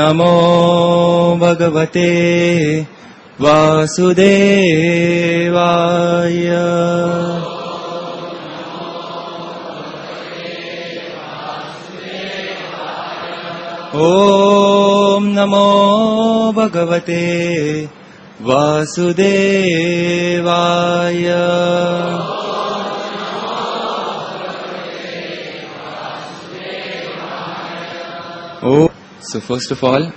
नमो भगवते वासुदेवाय। ॐ नमो भगवते वासुदेवाय। Oh, so first of all,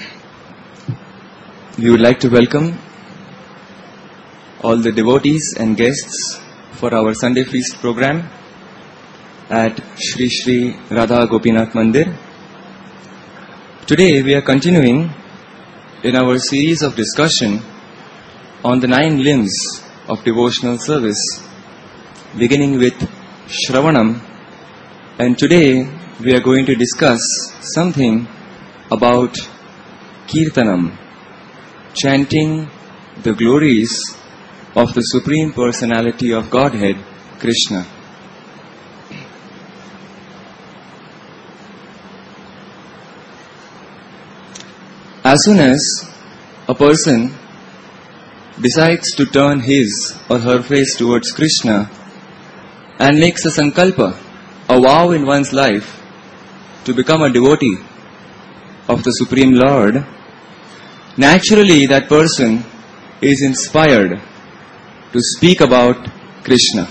we would like to welcome all the devotees and guests for our Sunday feast program at Shri Shri Radha Gopinath Mandir. Today we are continuing in our series of discussion on the 9 limbs of devotional service, beginning with Shravanam, and today we are going to discuss something about Kirtanam, chanting the glories of the Supreme Personality of Godhead, Krishna. As soon as a person decides to turn his or her face towards Krishna and makes a sankalpa, a vow in one's life to become a devotee of the Supreme Lord, naturally that person is inspired to speak about Krishna.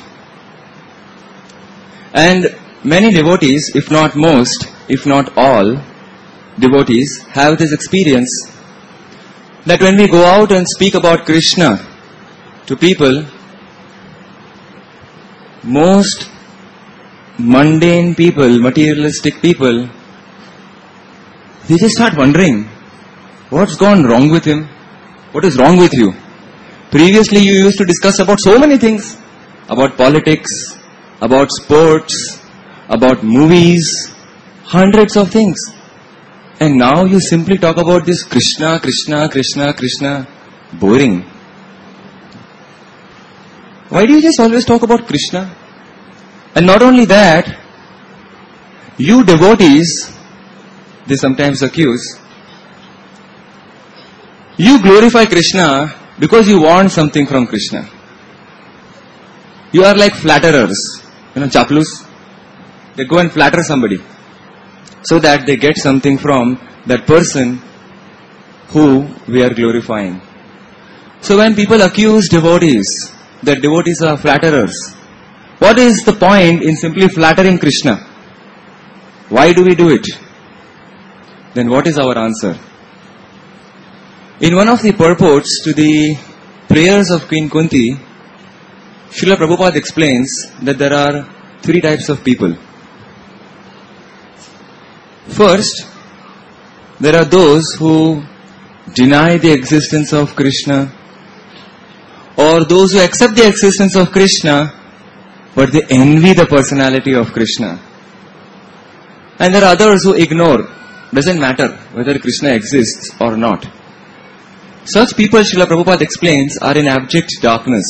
And many devotees, if not most, if not all, devotees have this experience that when we go out and speak about Krishna to people, most mundane people, materialistic people, they just start wondering, what's gone wrong with him? What is wrong with you? Previously you used to discuss about so many things, about politics, about sports, about movies, hundreds of things. And now you simply talk about this Krishna, Krishna, Krishna, Krishna. Boring. Why do you just always talk about Krishna? And not only that, you devotees, they sometimes accuse, you glorify Krishna because you want something from Krishna. You are like flatterers, chaplus. They go and flatter somebody so that they get something from that person who we are glorifying. So when people accuse devotees that devotees are flatterers, what is the point in simply flattering Krishna? Why do we do it? Then what is our answer? In one of the purports to the prayers of Queen Kunti, Srila Prabhupada explains that there are 3 types of people. First, there are those who deny the existence of Krishna, or those who accept the existence of Krishna, but they envy the personality of Krishna. And there are others who ignore, doesn't matter whether Krishna exists or not. Such people, Srila Prabhupada explains, are in abject darkness.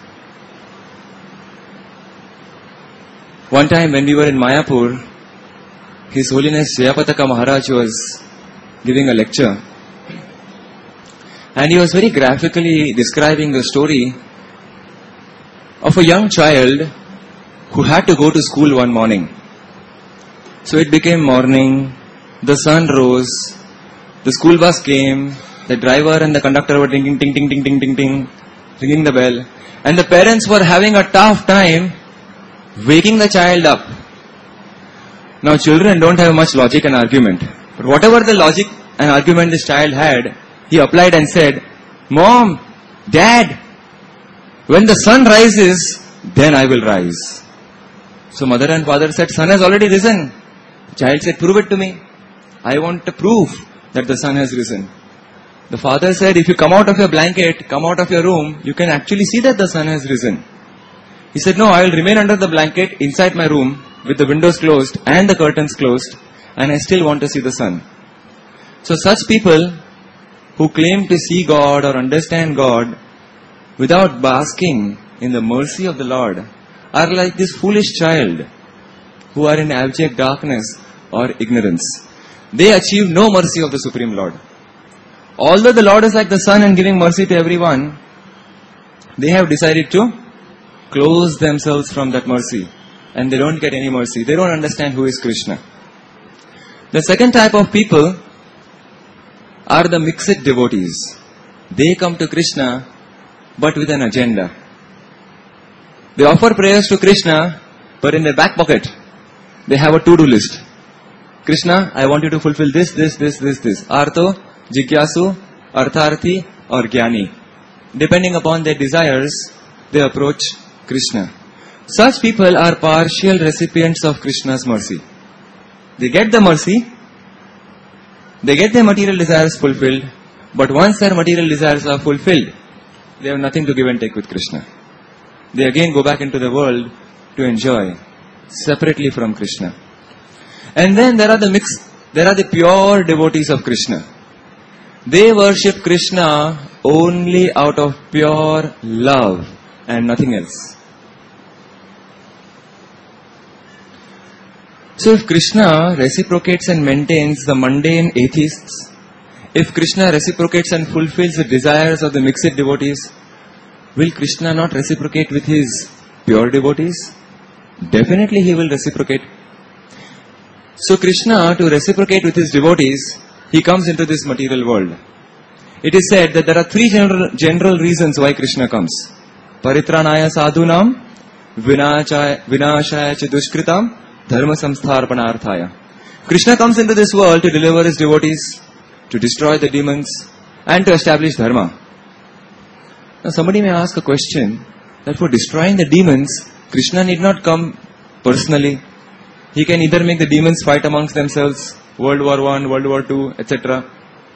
One time when we were in Mayapur, His Holiness Jayapataka Maharaj was giving a lecture, and he was very graphically describing the story of a young child who had to go to school one morning. So it became morning, the sun rose, the school bus came, the driver and the conductor were ting ting ting ting ting ting ting, ringing the bell, and the parents were having a tough time waking the child up. Now children don't have much logic and argument, but whatever the logic and argument this child had, he applied and said, "Mom, Dad, when the sun rises, then I will rise." So mother and father said, "Sun has already risen." The child said, "Prove it to me. I want a proof that the sun has risen." The father said, "If you come out of your blanket, come out of your room, you can actually see that the sun has risen." He said, "No, I will remain under the blanket inside my room with the windows closed and the curtains closed, and I still want to see the sun." So such people who claim to see God or understand God without basking in the mercy of the Lord are like this foolish child who are in abject darkness or ignorance. they achieve no mercy of the Supreme Lord. Although the Lord is like the sun and giving mercy to everyone, they have decided to close themselves from that mercy. And they don't get any mercy. They don't understand who is Krishna. The second type of people are the mixed devotees. They come to Krishna but with an agenda. They offer prayers to Krishna, but in their back pocket they have a to-do list. Krishna, I want you to fulfill this. Artho, Jigyasu, Artharthi or Jnani. Depending upon their desires, they approach Krishna. Such people are partial recipients of Krishna's mercy. They get the mercy, they get their material desires fulfilled, but once their material desires are fulfilled, they have nothing to give and take with Krishna. They again go back into the world to enjoy separately from Krishna. And then there are the pure devotees of Krishna. They worship Krishna only out of pure love and nothing else. So if Krishna reciprocates and maintains the mundane atheists, if Krishna reciprocates and fulfills the desires of the mixed devotees, will Krishna not reciprocate with his pure devotees? Definitely he will reciprocate. So Krishna, to reciprocate with his devotees, he comes into this material world. It is said that there are three general reasons why Krishna comes. Paritranaya sadhunam, vinashaya cha dushkritam, dharma samstharpanarthaya. Krishna comes into this world to deliver his devotees, to destroy the demons, and to establish dharma. Now somebody may ask a question that for destroying the demons, Krishna need not come personally. He can either make the demons fight amongst themselves, World War I, World War II, etc.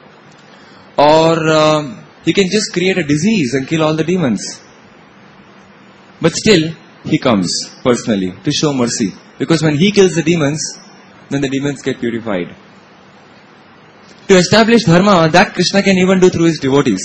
Or he can just create a disease and kill all the demons. But still, he comes personally to show mercy. Because when he kills the demons, then the demons get purified. To establish dharma, that Krishna can even do through his devotees.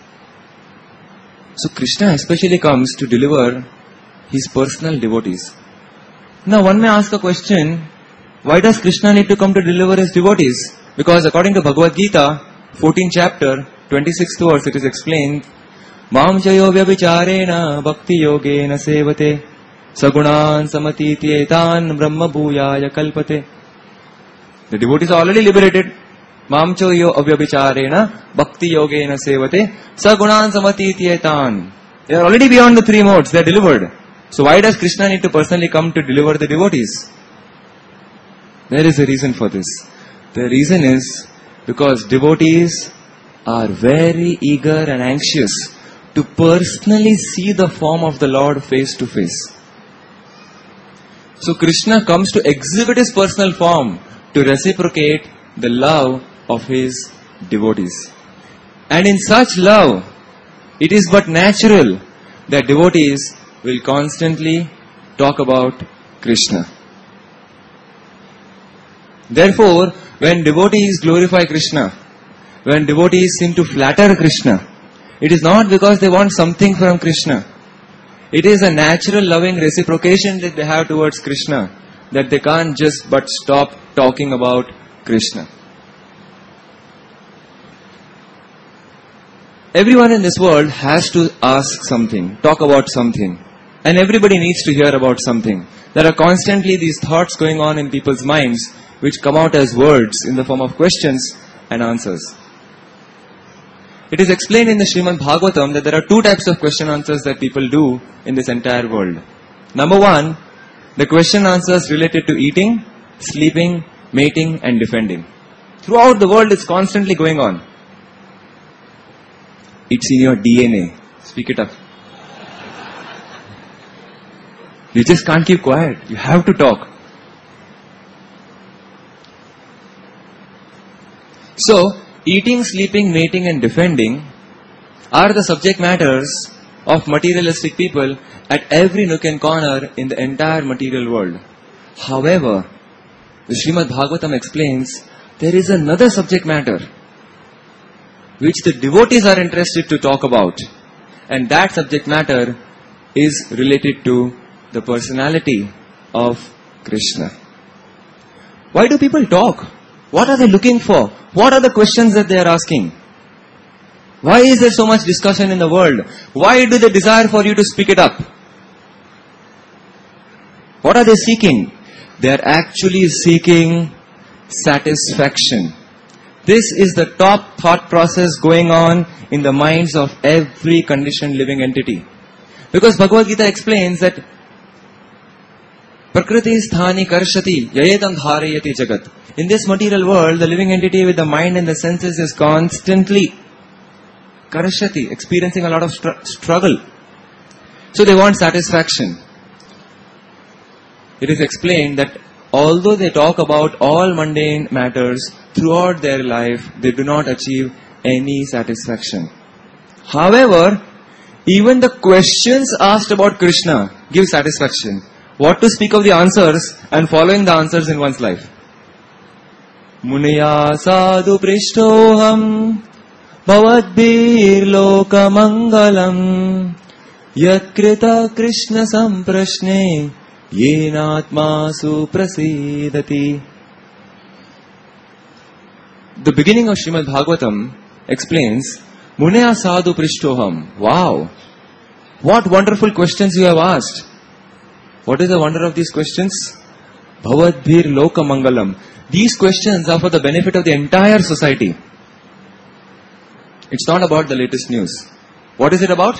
So Krishna especially comes to deliver his personal devotees. Now one may ask a question, why does Krishna need to come to deliver his devotees? Because according to Bhagavad Gita, 14th chapter, 26th verse, it is explained, Mam chayo vyabhicharena bhakti yogena sevate sagunan samatityetan brahma bhuyaya kalpate. The devotees are already liberated. Mam chayo vyabhicharena bhakti yogena sevate sagunan samatityetan. They are already beyond the three modes. They are delivered. So why does Krishna need to personally come to deliver the devotees? There is a reason for this. The reason is because devotees are very eager and anxious to personally see the form of the Lord face to face. So Krishna comes to exhibit his personal form to reciprocate the love of his devotees. And in such love, it is but natural that devotees will constantly talk about Krishna. Therefore, when devotees glorify Krishna, when devotees seem to flatter Krishna, it is not because they want something from Krishna. It is a natural loving reciprocation that they have towards Krishna, that they can't just but stop talking about Krishna. Everyone in this world has to ask something, talk about something. And everybody needs to hear about something. There are constantly these thoughts going on in people's minds which come out as words in the form of questions and answers. It is explained in the Srimad Bhagavatam that there are two types of question answers that people do in this entire world. Number one, the question answers related to eating, sleeping, mating and defending. Throughout the world it's constantly going on. It's in your DNA. Speak it up. You just can't keep quiet. You have to talk. So, eating, sleeping, mating and defending are the subject matters of materialistic people at every nook and corner in the entire material world. However, the Srimad Bhagavatam explains there is another subject matter which the devotees are interested to talk about. And that subject matter is related to the personality of Krishna. Why do people talk? What are they looking for? What are the questions that they are asking? Why is there so much discussion in the world? Why do they desire for you to speak it up? What are they seeking? They are actually seeking satisfaction. This is the top thought process going on in the minds of every conditioned living entity. Because Bhagavad Gita explains that Prakriti sthani karshati yayetam dharayati jagat. In this material world, the living entity with the mind and the senses is constantly karshati, experiencing a lot of struggle. So they want satisfaction. It is explained that although they talk about all mundane matters throughout their life, they do not achieve any satisfaction. However, even the questions asked about Krishna give satisfaction. What to speak of the answers and following the answers in one's life. Muniya sadhu prishtoham bhavadbhir loka mangalam yatkrita Krishna samprashne yenatma suprasidati. The beginning of Srimad Bhagavatam explains, Muniya sadhu prishtoham. Wow! What wonderful questions you have asked. What is the wonder of these questions? Bhavadbhir loka mangalam. These questions are for the benefit of the entire society. It's not about the latest news. What is it about?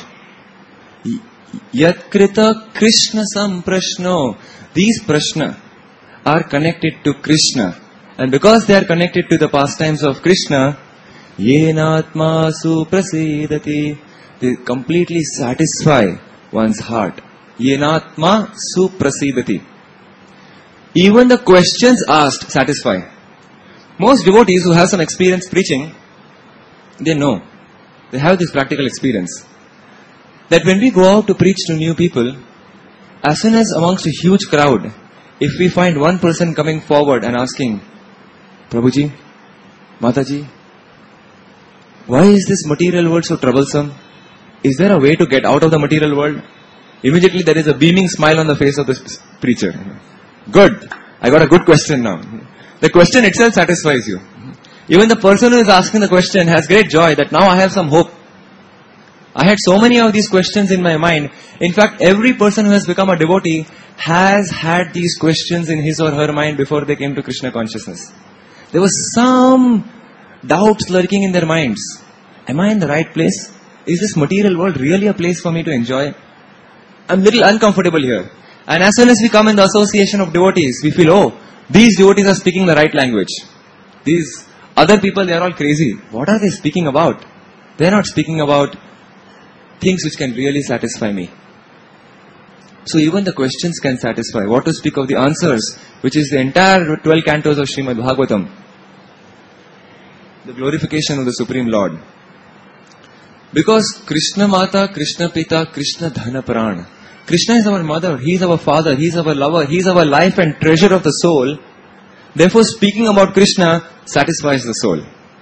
Yatkrita Krishna samprashno. These prashna are connected to Krishna. And because they are connected to the pastimes of Krishna, yenatma suprasidati. They completely satisfy one's heart. Yenatma suprasidati. Even the questions asked satisfy. Most devotees who have some experience preaching, they know. They have this practical experience. That when we go out to preach to new people, as soon as amongst a huge crowd, if we find one person coming forward and asking, Prabhuji, Mataji, why is this material world so troublesome? Is there a way to get out of the material world? Immediately there is a beaming smile on the face of the preacher. Good. I got a good question now. The question itself satisfies you. Even the person who is asking the question has great joy that now I have some hope. I had so many of these questions in my mind. In fact, every person who has become a devotee has had these questions in his or her mind before they came to Krishna consciousness. There was some doubts lurking in their minds. Am I in the right place? Is this material world really a place for me to enjoy? I'm a little uncomfortable here. And as soon as we come in the association of devotees, we feel, oh, these devotees are speaking the right language. These other people, they are all crazy. What are they speaking about? They are not speaking about things which can really satisfy me. So even the questions can satisfy. What to speak of the answers, which is the entire 12 cantos of Srimad Bhagavatam. The glorification of the Supreme Lord. Because Krishna Mata, Krishna Pita, Krishna Dhana Pran. Krishna is our mother, He is our father, He is our lover, He is our life and treasure of the soul. Therefore, speaking about Krishna satisfies the soul.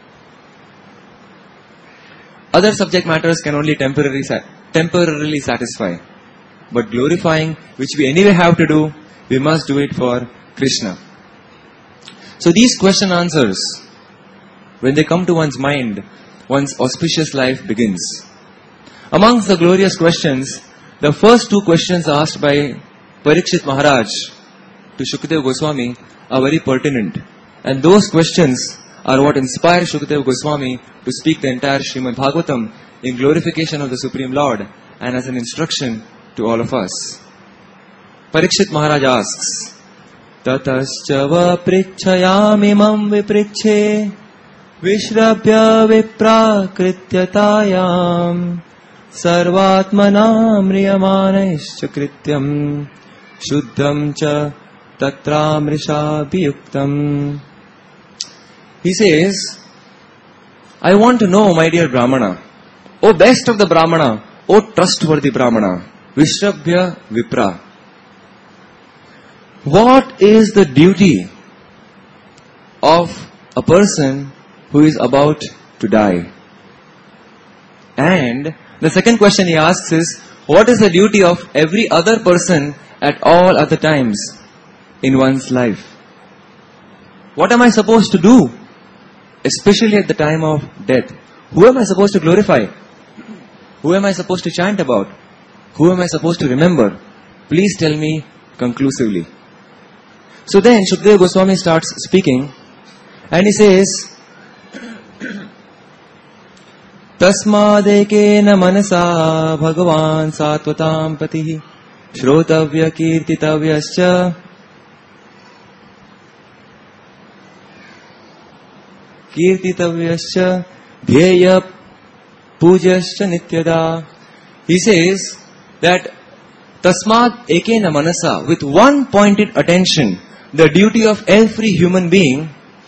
Other subject matters can only temporarily satisfy. But glorifying, which we anyway have to do, we must do it for Krishna. So these question answers, when they come to one's mind, one's auspicious life begins. Amongst the glorious questions, the first two questions asked by Parikshit Maharaj to Shukadeva Goswami are very pertinent. And those questions are what inspired Shukadeva Goswami to speak the entire Srimad Bhagavatam in glorification of the Supreme Lord and as an instruction to all of us. Parikshit Maharaj asks, Tatascha va prichhayamimam viprichhe vishrabhya viprakrtyatayam sarvatmanam riyamanaischa krityam shuddham cha tatramrisha biyuktam. He says, I want to know, my dear Brahmana, O best of the Brahmana, O trustworthy Brahmana, Vishrabhya Vipra. What is the duty of a person who is about to die? And the second question he asks is, what is the duty of every other person at all other times in one's life? What am I supposed to do? Especially at the time of death. Who am I supposed to glorify? Who am I supposed to chant about? Who am I supposed to remember? Please tell me conclusively. So then Shukadeva Goswami starts speaking and he says, Tasmadekena manasa bhagavan satvatam patihi shrotavya kirtitavyascha dhyaya pujascha nityada. He says that tasmad ekena manasa, with one pointed attention, the duty of every human being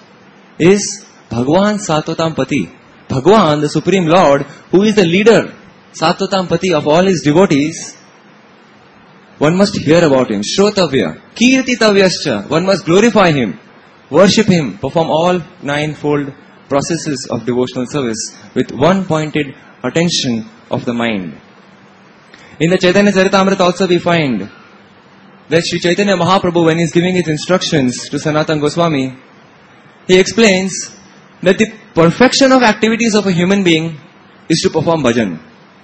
is Bhagavan Satvatam Pati. Bhagavan, the Supreme Lord, who is the leader, Satvatam Pati of all his devotees, one must hear about him. Shrotavya, kirtitavyascha, one must glorify him, worship him, perform all ninefold processes of devotional service with one pointed attention of the mind. In the Chaitanya Charitamrita also we find that Sri Chaitanya Mahaprabhu, when he is giving his instructions to Sanatana Goswami, he explains that the perfection of activities of a human being is to perform bhajan.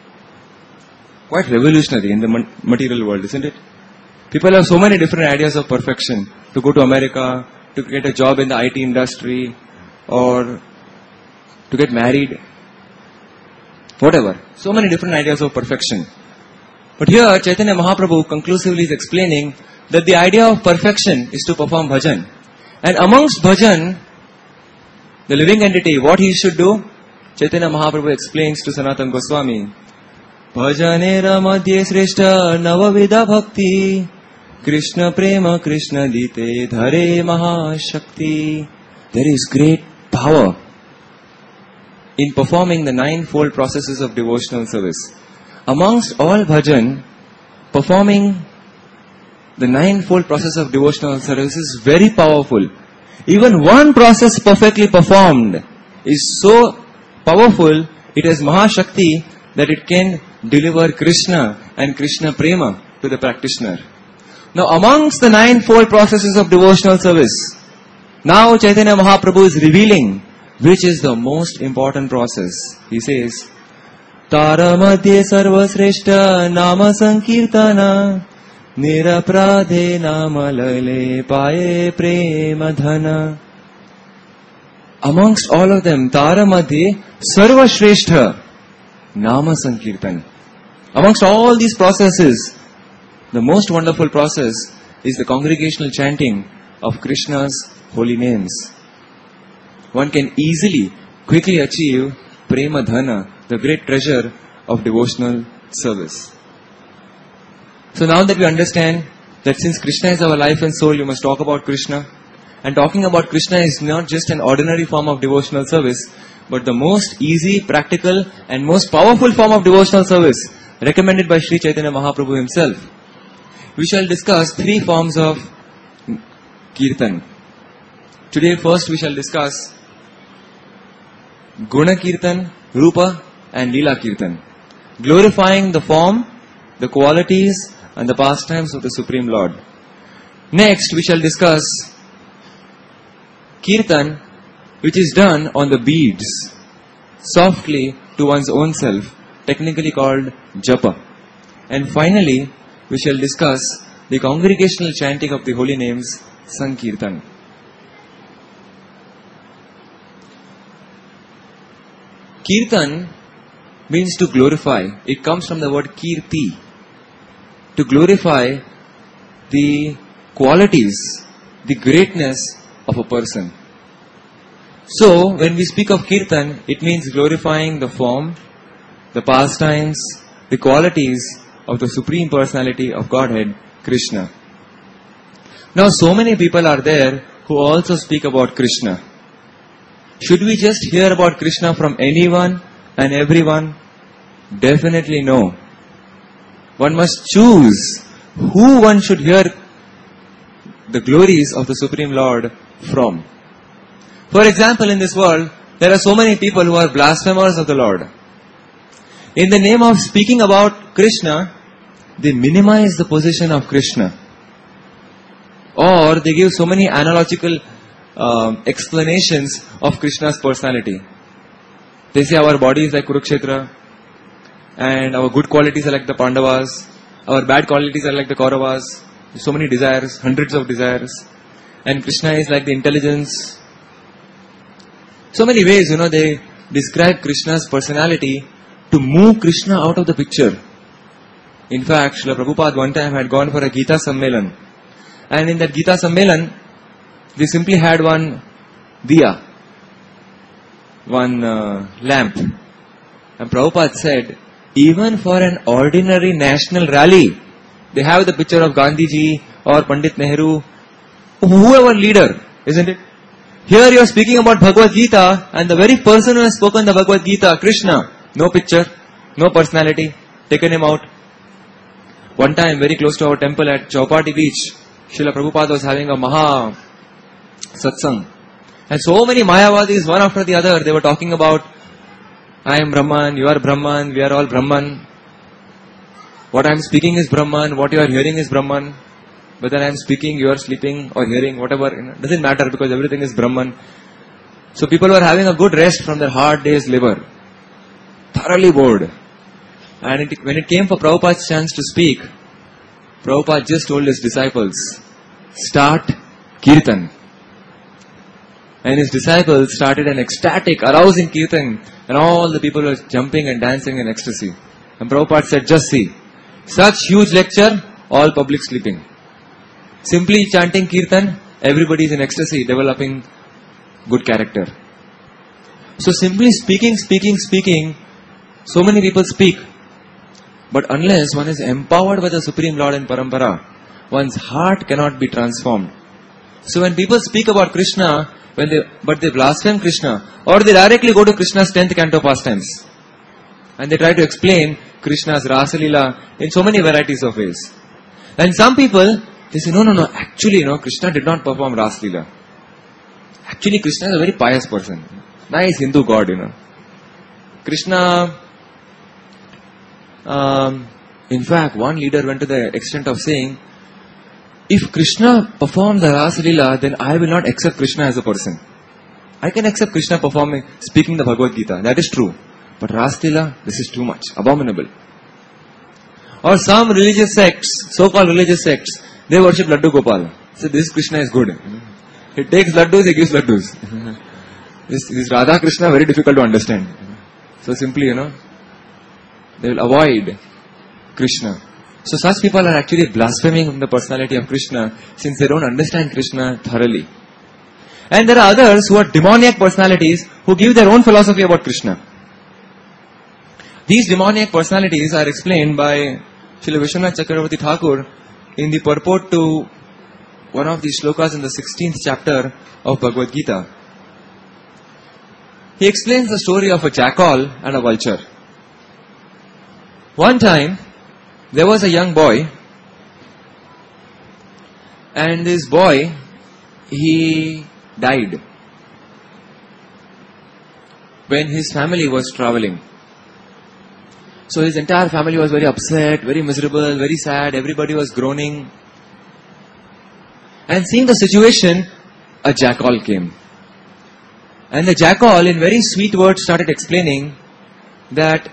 Quite revolutionary in the material world, isn't it? People have so many different ideas of perfection. To go to America, to get a job in the IT industry, or to get married. Whatever. So many different ideas of perfection. But here Chaitanya Mahaprabhu conclusively is explaining that the idea of perfection is to perform bhajan. And amongst bhajan, the living entity, what he should do? Chaitanya Mahaprabhu explains to Sanatana Goswami, Bhajanera madhye sreshta navavidha bhakti Krishna prema Krishna dite dhare mahashakti. There is great power in performing the ninefold processes of devotional service. Amongst all bhajan, performing the ninefold process of devotional service is very powerful. Even one process perfectly performed is so powerful, it has Mahashakti, that it can deliver Krishna and Krishna Prema to the practitioner. Now amongst the ninefold processes of devotional service, now Chaitanya Mahaprabhu is revealing which is the most important process. He says, Tara madhye sarva sreshta nama sankirtana Nirapradhe namalale paye prema dhana. Amongst all of them, Tara madhye sarva shrestha nama sankirtan. Amongst all these processes, the most wonderful process is the congregational chanting of Krishna's holy names. One can easily, quickly achieve prema dhana, the great treasure of devotional service. So now that we understand that since Krishna is our life and soul, you must talk about Krishna. And talking about Krishna is not just an ordinary form of devotional service, but the most easy, practical and most powerful form of devotional service recommended by Sri Chaitanya Mahaprabhu himself. We shall discuss three forms of Kirtan. Today first we shall discuss Guna Kirtan, Rupa and Leela Kirtan. Glorifying the form, the qualities and the pastimes of the Supreme Lord. Next we shall discuss Kirtan, which is done on the beads, softly to one's own self, technically called Japa. And finally, we shall discuss the congregational chanting of the holy names, Sankirtan. Kirtan means to glorify. It comes from the word Kirti. To glorify the qualities, the greatness of a person. So, when we speak of Kirtan, it means glorifying the form, the pastimes, the qualities of the Supreme Personality of Godhead, Krishna. Now, so many people are there who also speak about Krishna. Should we just hear about Krishna from anyone and everyone? Definitely no. One must choose who one should hear the glories of the Supreme Lord from. For example, in this world, there are so many people who are blasphemers of the Lord. In the name of speaking about Krishna, they minimize the position of Krishna. Or they give so many analogical explanations of Krishna's personality. They say our body is like Kurukshetra, and our good qualities are like the Pandavas, our bad qualities are like the Kauravas. So many desires, hundreds of desires, and Krishna is like the intelligence. So many ways, they describe Krishna's personality to move Krishna out of the picture. In fact, Srila Prabhupada one time had gone for a Gita Sammelan. And in that Gita Sammelan, they simply had one diya, one lamp. And Prabhupada said, even for an ordinary national rally, they have the picture of Gandhiji or Pandit Nehru, whoever leader, isn't it? Here you are speaking about Bhagavad Gita, and the very person who has spoken the Bhagavad Gita, Krishna, no picture, no personality, taken him out. One time, very close to our temple at Chowpatty Beach, Srila Prabhupada was having a Maha Satsang. And so many Mayavadis, one after the other, they were talking about, I am Brahman, you are Brahman, we are all Brahman. What I am speaking is Brahman, what you are hearing is Brahman. Whether I am speaking, you are sleeping or hearing, whatever, doesn't matter because everything is Brahman. So people were having a good rest from their hard day's labor. Thoroughly bored. And when it came for Prabhupada's chance to speak, Prabhupada just told his disciples, start Kirtan. And his disciples started an ecstatic, arousing Kirtan, and all the people were jumping and dancing in ecstasy. And Prabhupada said, just see, such huge lecture, all public sleeping. Simply chanting Kirtan, everybody is in ecstasy, developing good character. So simply speaking, so many people speak. But unless one is empowered by the Supreme Lord in Parampara, one's heart cannot be transformed. So when people speak about Krishna, but they blaspheme Krishna, or they directly go to Krishna's 10th canto pastimes, and they try to explain Krishna's Rasa Leela in so many varieties of ways. And some people, they say, no, actually, Krishna did not perform Rasa Leela. Actually, Krishna is a very pious person. Nice Hindu god, Krishna, in fact, one leader went to the extent of saying, if Krishna performed the Rasa Leela, then I will not accept Krishna as a person. I can accept Krishna speaking the Bhagavad Gita. That is true. But Rasa Leela, this is too much. Abominable. Or some religious sects, so-called religious sects, they worship Laddu Gopal. So this Krishna is good. He takes laddus, he gives laddus. This Radha Krishna, very difficult to understand. So simply, they will avoid Krishna. So such people are actually blaspheming the personality of Krishna since they don't understand Krishna thoroughly. And there are others who are demoniac personalities who give their own philosophy about Krishna. These demoniac personalities are explained by Srila Vishwanath Chakravarti Thakur in the purport to one of the shlokas in the 16th chapter of Bhagavad Gita. He explains the story of a jackal and a vulture. One time, there was a young boy, and this boy, he died when his family was traveling. So his entire family was very upset, very miserable, very sad, everybody was groaning. And seeing the situation, a jackal came. And the jackal, in very sweet words, started explaining that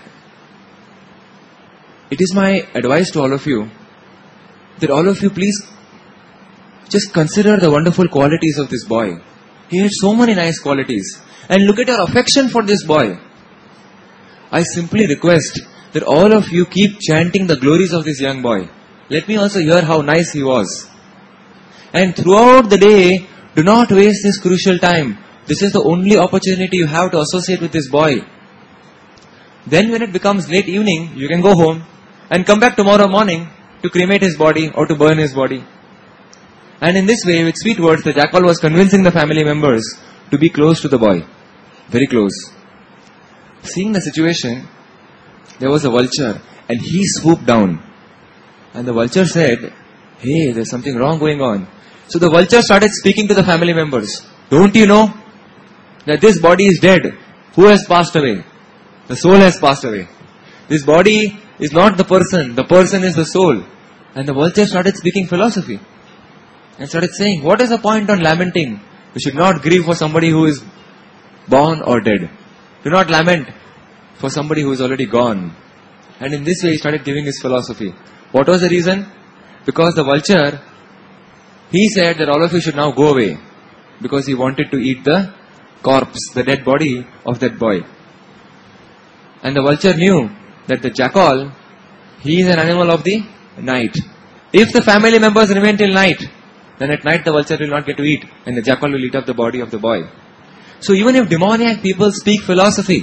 it is my advice to all of you that all of you please just consider the wonderful qualities of this boy. He had so many nice qualities. And look at your affection for this boy. I simply request that all of you keep chanting the glories of this young boy. Let me also hear how nice he was. And throughout the day, do not waste this crucial time. This is the only opportunity you have to associate with this boy. Then when it becomes late evening, you can go home and come back tomorrow morning to cremate his body or to burn his body. And in this way, with sweet words, the jackal was convincing the family members to be close to the boy. Very close. Seeing the situation, there was a vulture and he swooped down. And the vulture said, hey, there's something wrong going on. So the vulture started speaking to the family members. Don't you know that this body is dead? Who has passed away? The soul has passed away. This body is not the person is the soul. And the vulture started speaking philosophy. And started saying, what is the point on lamenting? We should not grieve for somebody who is born or dead. Do not lament for somebody who is already gone. And in this way he started giving his philosophy. What was the reason? Because the vulture, he said that all of you should now go away. Because he wanted to eat the corpse, the dead body of that boy. And the vulture knew that the jackal, he is an animal of the night. If the family members remain till night, then at night the vulture will not get to eat and the jackal will eat up the body of the boy. So even if demoniac people speak philosophy,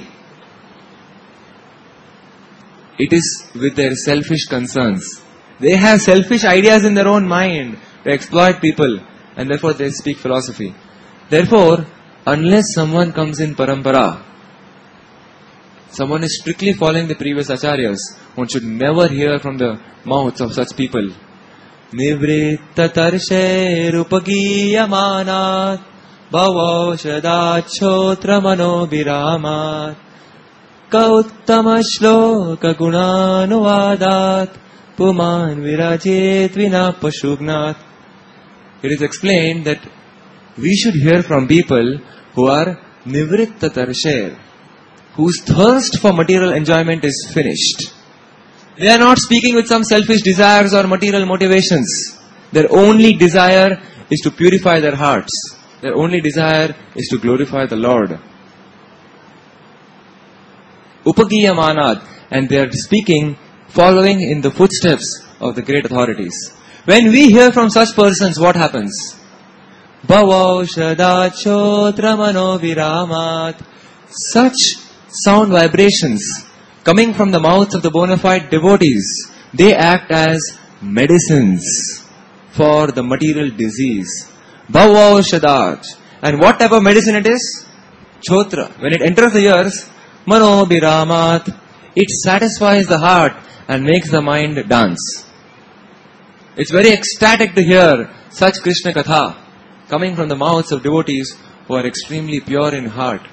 it is with their selfish concerns. They have selfish ideas in their own mind to exploit people, and therefore they speak philosophy. Therefore, unless someone comes in parampara, someone is strictly following the previous acharyas, one should never hear from the mouths of such people. Nivritta tarshe rupagiyamanat bhavaushadachotra manobiramat kauttama shloka gunanuvadat puman virajet vina pashugnat. It is explained that we should hear from people who are nivritta tarshe, whose thirst for material enjoyment is finished. They are not speaking with some selfish desires or material motivations. Their only desire is to purify their hearts. Their only desire is to glorify the Lord. Upagiyamanat, and they are speaking following in the footsteps of the great authorities. When we hear from such persons, what happens? Bhavaushadachotra manoviramat. Such sound vibrations coming from the mouths of the bona fide devotees, they act as medicines for the material disease. Bhavaushadach. And what type of medicine it is? Chotra. When it enters the ears, manobiramat, it satisfies the heart and makes the mind dance. It's very ecstatic to hear such Krishna Katha coming from the mouths of devotees who are extremely pure in heart.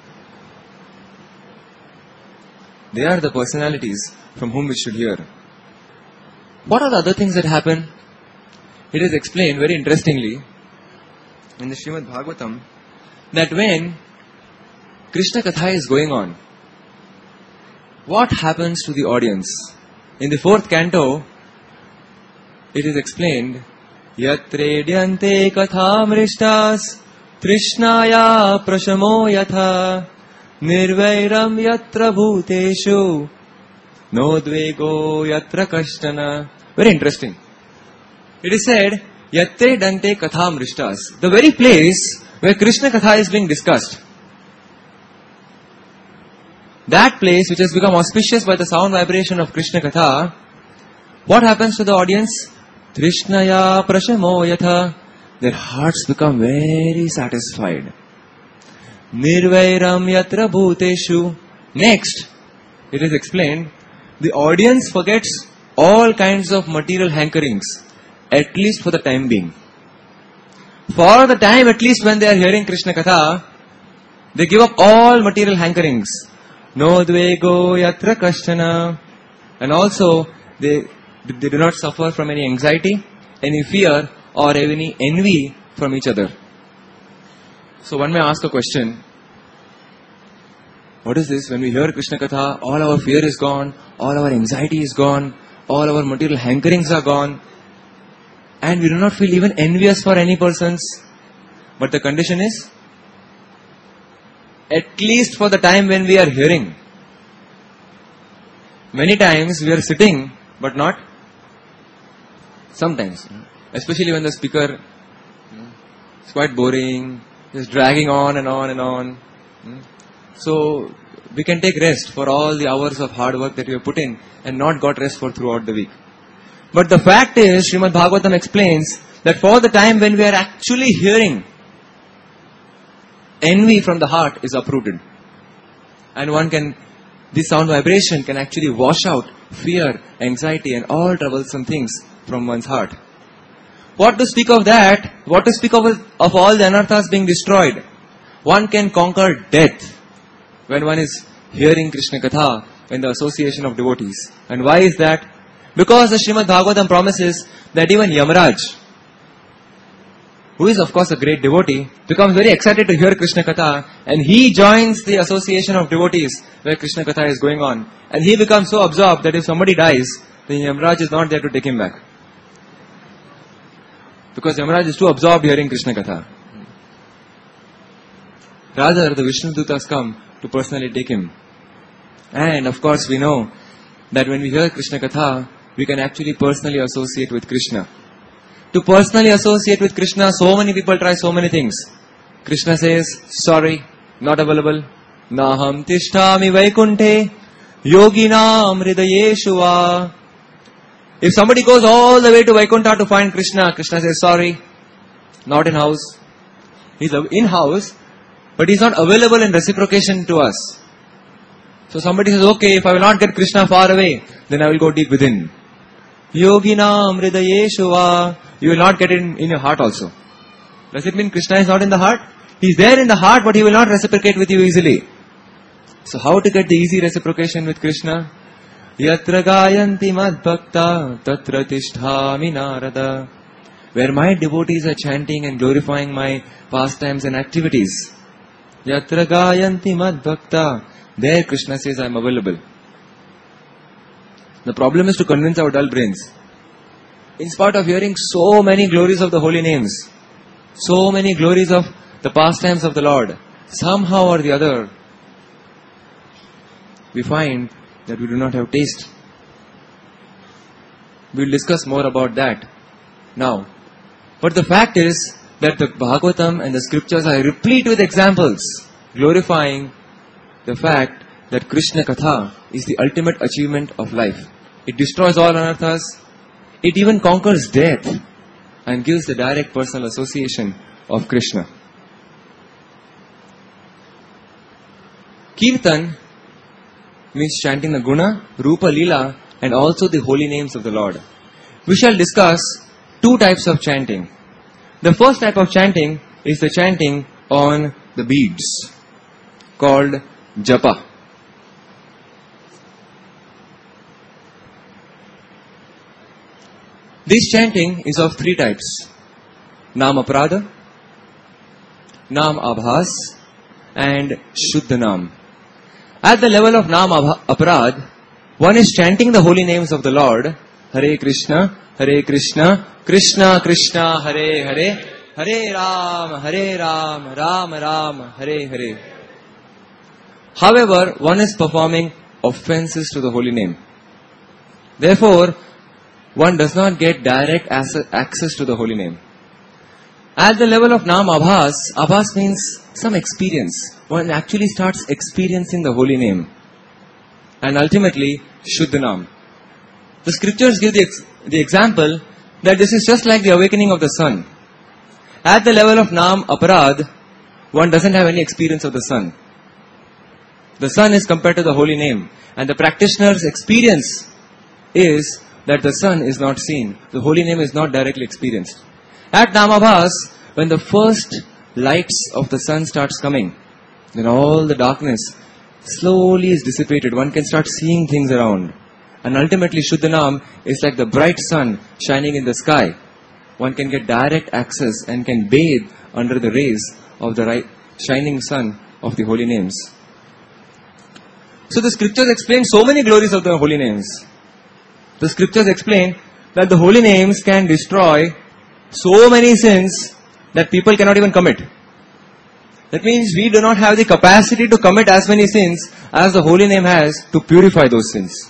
They are the personalities from whom we should hear. What are the other things that happen? It is explained very interestingly in the Srimad Bhagavatam that when Krishna Katha is going on, what happens to the audience? In the 4th canto, it is explained, Yatredyante kathamrishtas Trishnaya prashamo yatha Nirvairam yatra bhuteshu Nodvego yatra kashtana. Very interesting. It is said, Yatre dante katham rishtas. The very place where Krishna Katha is being discussed. That place which has become auspicious by the sound vibration of Krishna Katha, what happens to the audience? Trishnaya prashamo yatha. Their hearts become very satisfied. Nirvairam yatra bhuteshu. Next, it is explained, the audience forgets all kinds of material hankerings, at least for the time being. For the time, at least when they are hearing Krishna Katha, they give up all material hankerings. Nodvego yatra kashtana. And also, they do not suffer from any anxiety, any fear, or any envy from each other. So one may ask a question, what is this? When we hear Krishna Katha, all our fear is gone, all our anxiety is gone, all our material hankerings are gone, and we do not feel even envious for any persons. But the condition is, at least for the time when we are hearing. Many times we are sitting, but not. Sometimes, especially when the speaker is quite boring, just dragging on and on and on. So, we can take rest for all the hours of hard work that we have put in and not got rest for throughout the week. But the fact is, Srimad Bhagavatam explains that for the time when we are actually hearing, envy from the heart is uprooted. And this sound vibration can actually wash out fear, anxiety and all troublesome things from one's heart. What to speak of that? What to speak of all the anarthas being destroyed? One can conquer death when one is hearing Krishna Katha in the association of devotees. And why is that? Because the Srimad Bhagavatam promises that even Yamaraj, who is of course a great devotee, becomes very excited to hear Krishna Katha, and he joins the association of devotees where Krishna Katha is going on. And he becomes so absorbed that if somebody dies, then Yamaraj is not there to take him back. Because Yamaraj is too absorbed hearing Krishna Katha. Rather, the Vishnu Dutas come to personally take him. And of course we know that when we hear Krishna Katha, we can actually personally associate with Krishna. To personally associate with Krishna, so many people try so many things. Krishna says, sorry, not available. Naham tishtami vaikunte yoginam hridayeshu va. If somebody goes all the way to Vaikuntha to find Krishna, Krishna says, sorry, not in house. He's in house, but he's not available in reciprocation to us. So somebody says, okay, if I will not get Krishna far away, then I will go deep within. Yoginam hridayeshu va. You will not get it in your heart also. Does it mean Krishna is not in the heart? He is there in the heart, but he will not reciprocate with you easily. So how to get the easy reciprocation with Krishna? Yatra gayanti mad bhakta tatra tisthami narada. Where my devotees are chanting and glorifying my pastimes and activities. Yatra gayanti mad bhakta. There Krishna says, I am available. The problem is to convince our dull brains. In spite of hearing so many glories of the holy names, so many glories of the pastimes of the Lord, somehow or the other, we find that we do not have taste. We will discuss more about that now. But the fact is that the Bhagavatam and the scriptures are replete with examples glorifying the fact that Krishna Katha is the ultimate achievement of life. It destroys all anarthas. It even conquers death and gives the direct personal association of Krishna. Kirtan means chanting the Guna, Rupa, Leela and also the holy names of the Lord. We shall discuss two types of chanting. The first type of chanting is the chanting on the beads called Japa. This chanting is of three types. Nam Aprada, Nam Abhas and Shuddha Nam. At the level of Nam Aparad, one is chanting the holy names of the Lord. Hare Krishna, Krishna Krishna, Hare Hare, Hare Ram, Ram Ram, Hare Hare. However, one is performing offenses to the holy name. Therefore, one does not get direct access to the holy name. At the level of Nam Abhas, Abhas means some experience. One actually starts experiencing the holy name. And ultimately, Shuddha Nam. The scriptures give the example that this is just like the awakening of the sun. At the level of Nam Aparad, one doesn't have any experience of the sun. The sun is compared to the holy name. And the practitioner's experience is that the sun is not seen. The holy name is not directly experienced. At Namabhas, when the first lights of the sun starts coming, then all the darkness slowly is dissipated. One can start seeing things around. And ultimately Shuddha Nam is like the bright sun shining in the sky. One can get direct access and can bathe under the rays of the shining sun of the holy names. So the scriptures explain so many glories of the holy names. The scriptures explain that the holy names can destroy so many sins that people cannot even commit. That means we do not have the capacity to commit as many sins as the holy name has to purify those sins.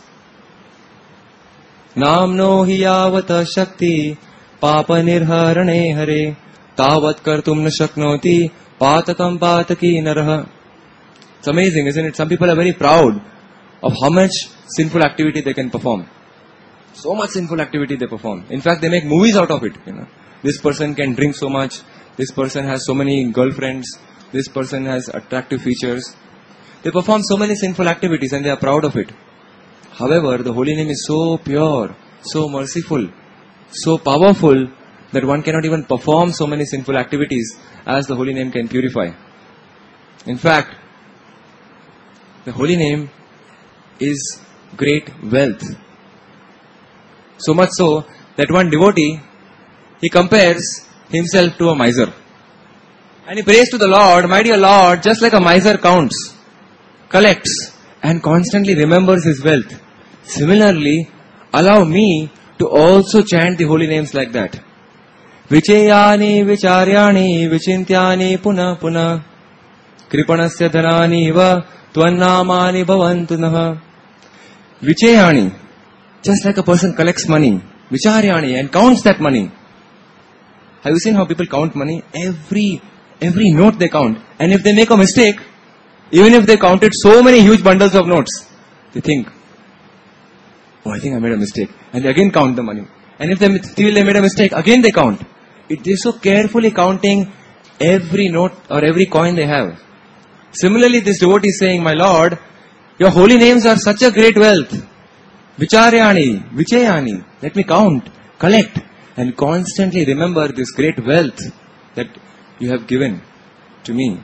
Namno hiyavata shakti papa nirharane hare tavat kartum na shaknoti patatam pataki naraha. It's amazing, isn't it? Some people are very proud of how much sinful activity they can perform. So much sinful activity they perform. In fact, they make movies out of it. This person can drink so much. This person has so many girlfriends. This person has attractive features. They perform so many sinful activities and they are proud of it. However, the holy name is so pure, so merciful, so powerful that one cannot even perform so many sinful activities as the holy name can purify. In fact, the holy name is great wealth. So much so that one devotee, he compares himself to a miser. And he prays to the Lord, my dear Lord, just like a miser counts, collects, and constantly remembers his wealth. Similarly, allow me to also chant the holy names like that. Vichayani vicharyani vichintyani puna puna kripanasya dhanani va tvannamani bhavantu naha. Vichayani, just like a person collects money, vicharyani, and counts that money. Have you seen how people count money? Every note they count. And if they make a mistake, even if they counted so many huge bundles of notes, they think, oh, I think I made a mistake. And they again count the money. And if they feel they made a mistake, again they count. They're so carefully counting every note or every coin they have. Similarly, this devotee is saying, my Lord, your holy names are such a great wealth. Vicharyani, Vichayani. Let me count, collect, and constantly remember this great wealth that you have given to me.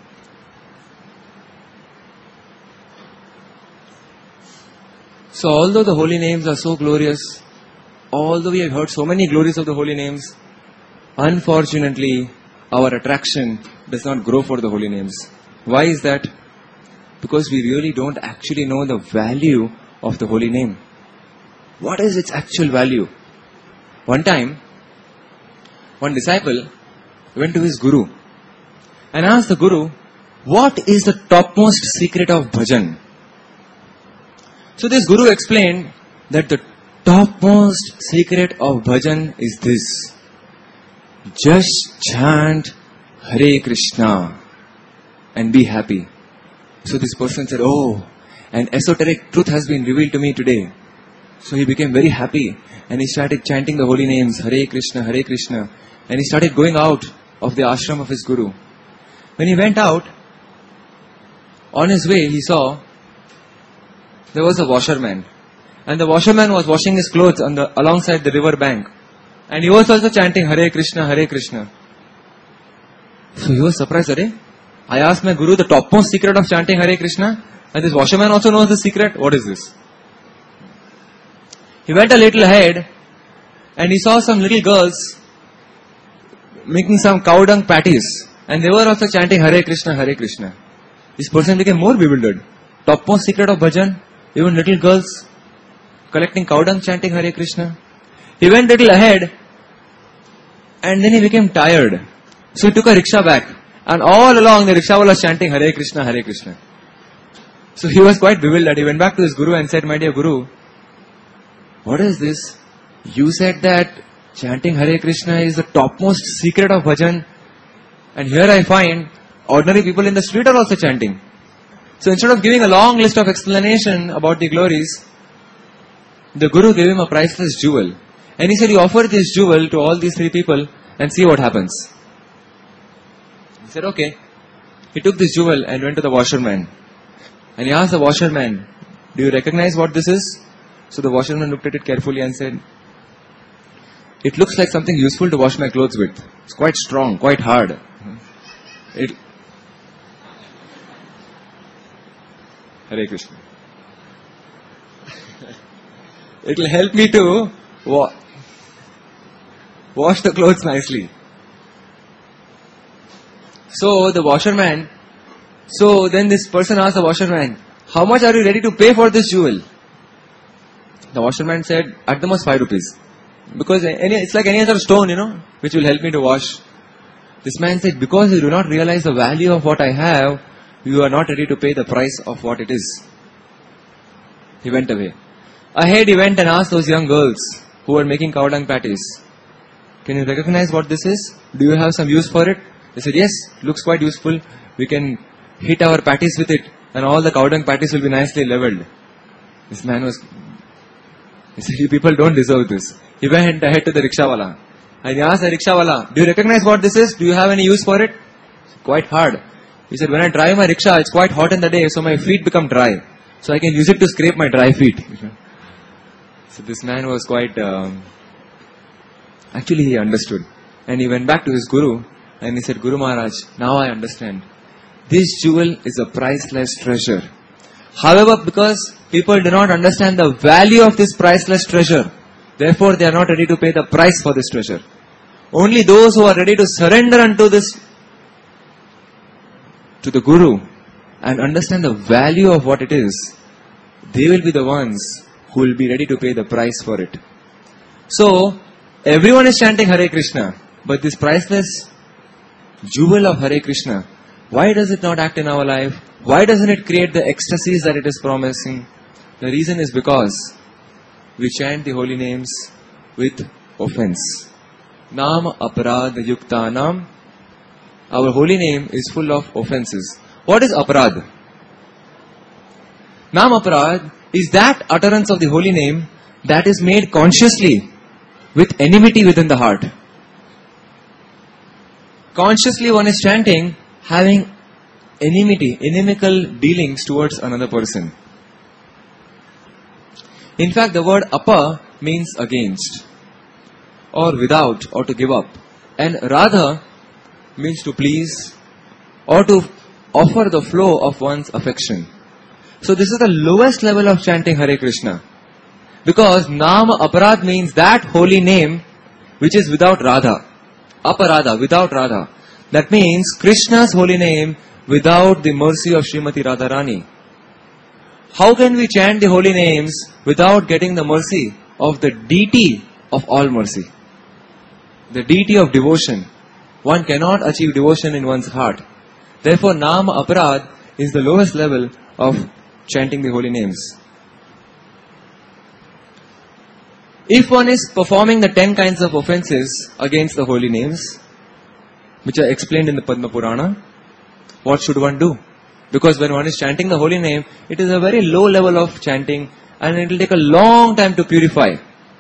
So although the holy names are so glorious, although we have heard so many glories of the holy names, unfortunately, our attraction does not grow for the holy names. Why is that? Because we really don't actually know the value of the holy name. What is its actual value? One time, one disciple went to his guru and asked the guru, what is the topmost secret of bhajan? So this guru explained that the topmost secret of bhajan is this. Just chant Hare Krishna and be happy. So this person said, oh, an esoteric truth has been revealed to me today. So he became very happy and he started chanting the holy names, Hare Krishna, Hare Krishna. And he started going out of the ashram of his guru. When he went out, on his way he saw there was a washerman. And the washerman was washing his clothes alongside the river bank. And he was also chanting Hare Krishna, Hare Krishna. So he was surprised, I asked my guru the topmost secret of chanting Hare Krishna, and this washerman also knows the secret. What is this? He went a little ahead and he saw some little girls making some cow dung patties, and they were also chanting Hare Krishna, Hare Krishna. This person became more bewildered. Topmost secret of bhajan, even little girls collecting cow dung chanting Hare Krishna. He went a little ahead and then he became tired. So he took a rickshaw back, and all along the rickshaw was chanting Hare Krishna, Hare Krishna. So he was quite bewildered. He went back to his guru and said, my dear guru, what is this? You said that chanting Hare Krishna is the topmost secret of bhajan, and here I find ordinary people in the street are also chanting. So instead of giving a long list of explanation about the glories, the guru gave him a priceless jewel. And he said, you offer this jewel to all these three people and see what happens. He said, okay. He took this jewel and went to the washerman. And he asked the washerman, do you recognize what this is? So the washerman looked at it carefully and said, it looks like something useful to wash my clothes with. It's quite strong, quite hard. Hare Krishna. It will help me to wash the clothes nicely. So the washerman, so then this person asked the washerman, how much are you ready to pay for this jewel? The washerman said, at the most 5 rupees. Because it's like any other stone, which will help me to wash. This man said, because you do not realize the value of what I have, you are not ready to pay the price of what it is. He went away. Ahead he went and asked those young girls who were making cow dung patties, can you recognize what this is? Do you have some use for it? They said, yes, looks quite useful. We can hit our patties with it and all the cow dung patties will be nicely leveled. This man he said, you people don't deserve this. He went ahead to the rickshawala and he asked the rickshawala, do you recognize what this is? Do you have any use for it? Quite hard. He said, when I drive my rickshaw, it's quite hot in the day, so my feet become dry. So I can use it to scrape my dry feet. So this man was quite, actually he understood. And he went back to his guru and he said, Guru Maharaj, now I understand. This jewel is a priceless treasure. However, because people do not understand the value of this priceless treasure, therefore they are not ready to pay the price for this treasure. Only those who are ready to surrender unto this, to the Guru, and understand the value of what it is, they will be the ones who will be ready to pay the price for it. So, everyone is chanting Hare Krishna, but this priceless jewel of Hare Krishna, why does it not act in our life? Why doesn't it create the ecstasies that it is promising? The reason is because we chant the holy names with offense. Nam aparad yukta nam. Our holy name is full of offenses. What is aparad? Nam aparad is that utterance of the holy name that is made consciously with enmity within the heart. Consciously one is chanting having enmity, inimical dealings towards another person. In fact, the word apa means against, or without, or to give up. And radha means to please, or to offer the flow of one's affection. So this is the lowest level of chanting Hare Krishna. Because Nama Aparad means that holy name which is without Radha. Aparada, without Radha. That means Krishna's holy name without the mercy of Srimati Radharani. How can we chant the holy names without getting the mercy of the deity of all mercy? The deity of devotion. One cannot achieve devotion in one's heart. Therefore, Nama Aparad is the lowest level of chanting the holy names. If one is performing the 10 kinds of offenses against the holy names, which are explained in the Padma Purana, what should one do? Because when one is chanting the holy name, it is a very low level of chanting and it will take a long time to purify.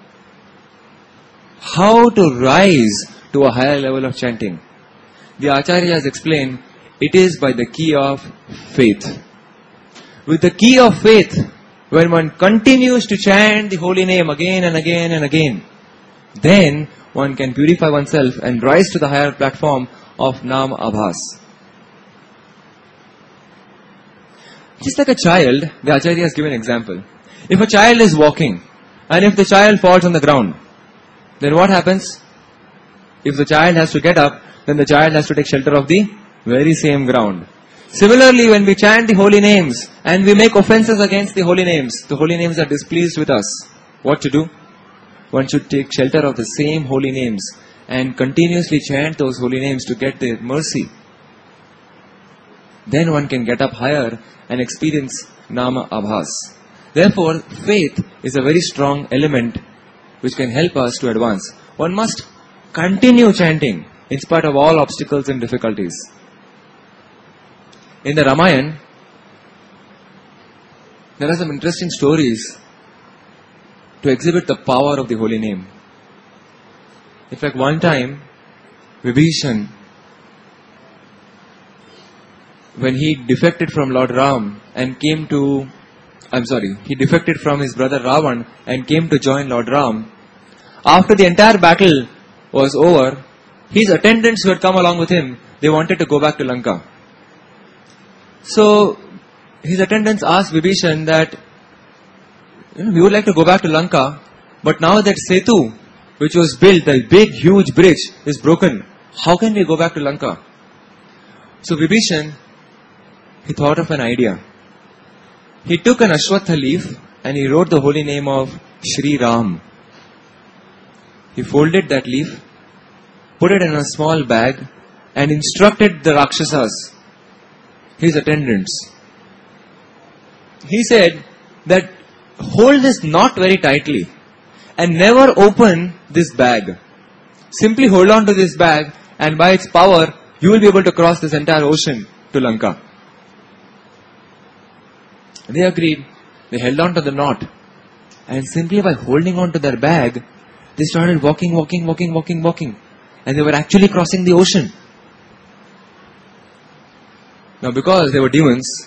How to rise to a higher level of chanting? The Acharyas explain, it is by the key of faith. With the key of faith, when one continues to chant the holy name again and again and again, then one can purify oneself and rise to the higher platform of Nam Abhas. Just like a child, the Acharya has given an example. If a child is walking, and if the child falls on the ground, then what happens? If the child has to get up, then the child has to take shelter of the very same ground. Similarly, when we chant the holy names, and we make offenses against the holy names are displeased with us. What to do? One should take shelter of the same holy names, and continuously chant those holy names to get their mercy. Then one can get up higher and experience Nama Abhas. Therefore, faith is a very strong element which can help us to advance. One must continue chanting in spite of all obstacles and difficulties. In the Ramayana, there are some interesting stories to exhibit the power of the holy name. In fact, one time, Vibhishan, when he defected from Lord Ram and came to, he defected from his brother Ravan and came to join Lord Ram. After the entire battle was over, his attendants who had come along with him, they wanted to go back to Lanka. So, his attendants asked Vibhishan that, we would like to go back to Lanka, but now that Setu, which was built, the big, huge bridge, is broken. How can we go back to Lanka? So Vibhishan, he thought of an idea. He took an Ashwatha leaf and he wrote the holy name of Shri Ram. He folded that leaf, put it in a small bag and instructed the Rakshasas, his attendants. He said that hold this knot very tightly and never open this bag. Simply hold on to this bag and by its power you will be able to cross this entire ocean to Lanka. They agreed. They held on to the knot and simply by holding on to their bag, they started walking. And they were actually crossing the ocean. Now because they were demons,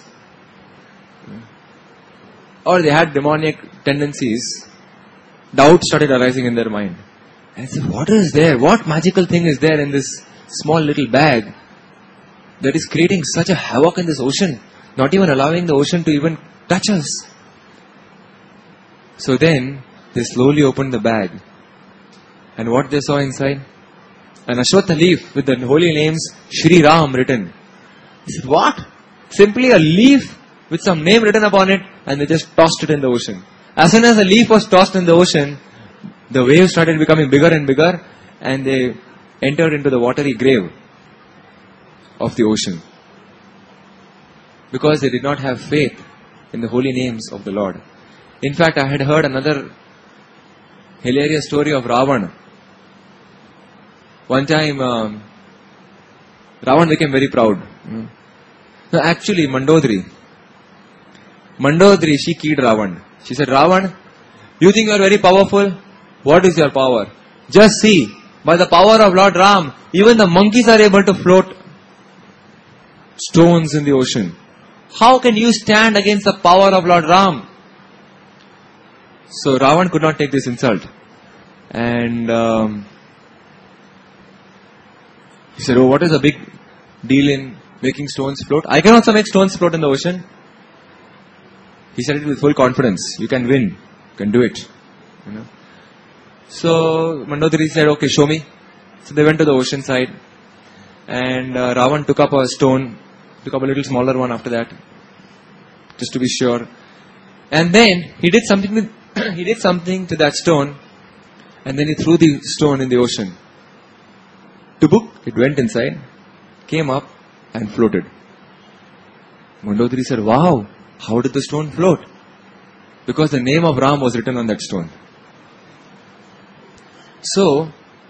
or they had demonic tendencies, doubts started arising in their mind. And said, what is there? What magical thing is there in this small little bag that is creating such a havoc in this ocean, not even allowing the ocean to even touch us? So then, they slowly opened the bag. And what they saw inside? an Ashwatha leaf with the holy names Shri Ram written. He said, what? Simply a leaf with some name written upon it, and they just tossed it in the ocean. As soon as the leaf was tossed in the ocean, the waves started becoming bigger and bigger, and they entered into the watery grave of the ocean. Because they did not have faith in the holy names of the Lord. In fact, I had heard another hilarious story of Ravan. One time, Ravan became very proud. No, actually, Mandodari, she keyed Ravan. She said, Ravan, you think you are very powerful? What is your power? Just see, by the power of Lord Ram, even the monkeys are able to float stones in the ocean. How can you stand against the power of Lord Ram? So Ravan could not take this insult. And he said, oh, what is the big deal in making stones float? I can also make stones float in the ocean. He said it with full confidence. You can win. You can do it. You know. So Mandodari said, okay, show me. So they went to the ocean side. And Ravan took up a stone. Took up a little smaller one after that. Just to be sure. And then he did something to that stone. And then he threw the stone in the ocean. Tubuk, it went inside, came up and floated. Mandodari said, wow, how did the stone float? Because the name of Ram was written on that stone. So,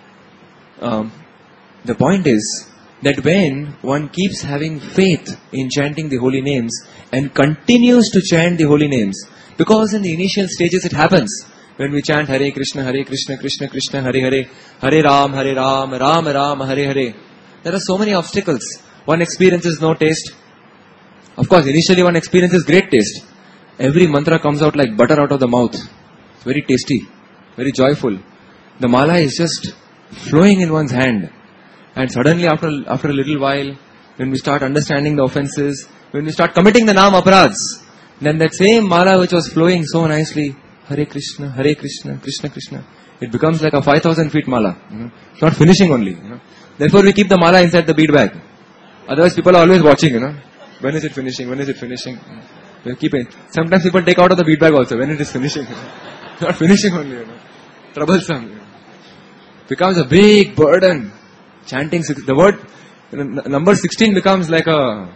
the point is that when one keeps having faith in chanting the holy names and continues to chant the holy names, because in the initial stages it happens. When we chant Hare Krishna, Krishna Krishna, Hare Hare, Hare Ram, Ram Ram, Hare Hare. There are so many obstacles. One experiences no taste. Of course, initially one experiences great taste. Every mantra comes out like butter out of the mouth. It's very tasty, very joyful. The mala is just flowing in one's hand. And suddenly after a little while, when we start understanding the offenses, when we start committing the naam apradhs, then that same mala which was flowing so nicely, Hare Krishna, Krishna Krishna, it becomes like a 5,000 feet mala. It's not finishing only. Therefore we keep the mala inside the bead bag. Otherwise people are always watching. When is it finishing? When is it finishing? We keep it. Sometimes people take out of the bead bag also when it is finishing. Not finishing only. Troublesome. Becomes a big burden. Chanting the word number 16 becomes like a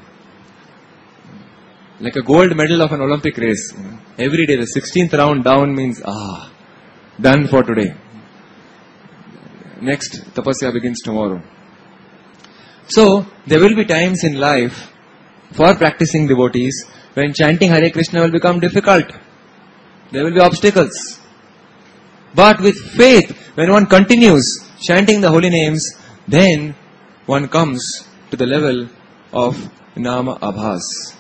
gold medal of an Olympic race. Every day the 16th round down means done for today. Next tapasya begins tomorrow. So there will be times in life for practicing devotees when chanting Hare Krishna will become difficult. There will be obstacles. But with faith, when one continues chanting the holy names, then one comes to the level of Nama Abhas.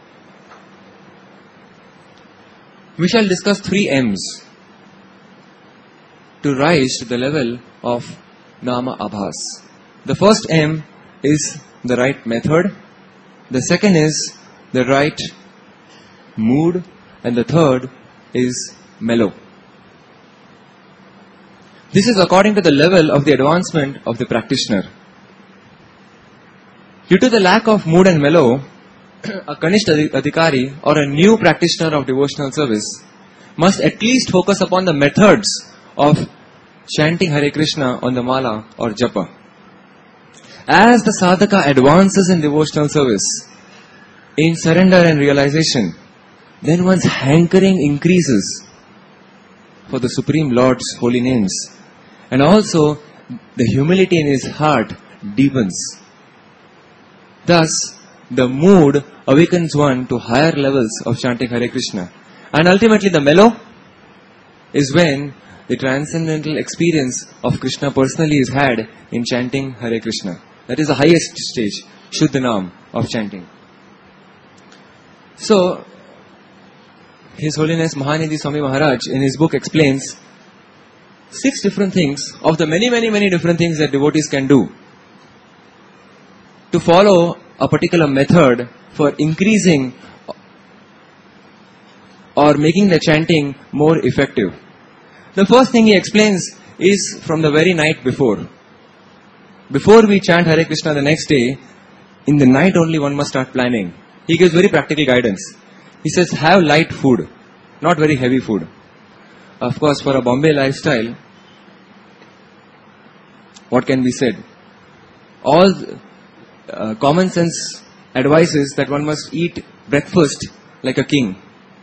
We shall discuss 3 M's to rise to the level of Nama Abhas. The first M is the right method. The second is the right mood. And the third is mellow. This is according to the level of the advancement of the practitioner. Due to the lack of mood and mellow, a Kanishta Adhikari or a new practitioner of devotional service must at least focus upon the methods of chanting Hare Krishna on the mala or japa. As the sadhaka advances in devotional service, in surrender and realization, then one's hankering increases for the Supreme Lord's holy names. And also, the humility in his heart deepens. Thus, the mood awakens one to higher levels of chanting Hare Krishna. And ultimately the mellow is when the transcendental experience of Krishna personally is had in chanting Hare Krishna. That is the highest stage, Shuddha Naam of chanting. So, His Holiness Mahanidhi Swami Maharaj in his book explains 6 different things of the many different things that devotees can do to follow a particular method for increasing or making the chanting more effective. The first thing he explains is from the very night before. before we chant Hare Krishna the next day, in the night only one must start planning. He gives very practical guidance. He says, have light food, not very heavy food. Of course, for a Bombay lifestyle, what can be said? All common sense advices that one must eat breakfast like a king,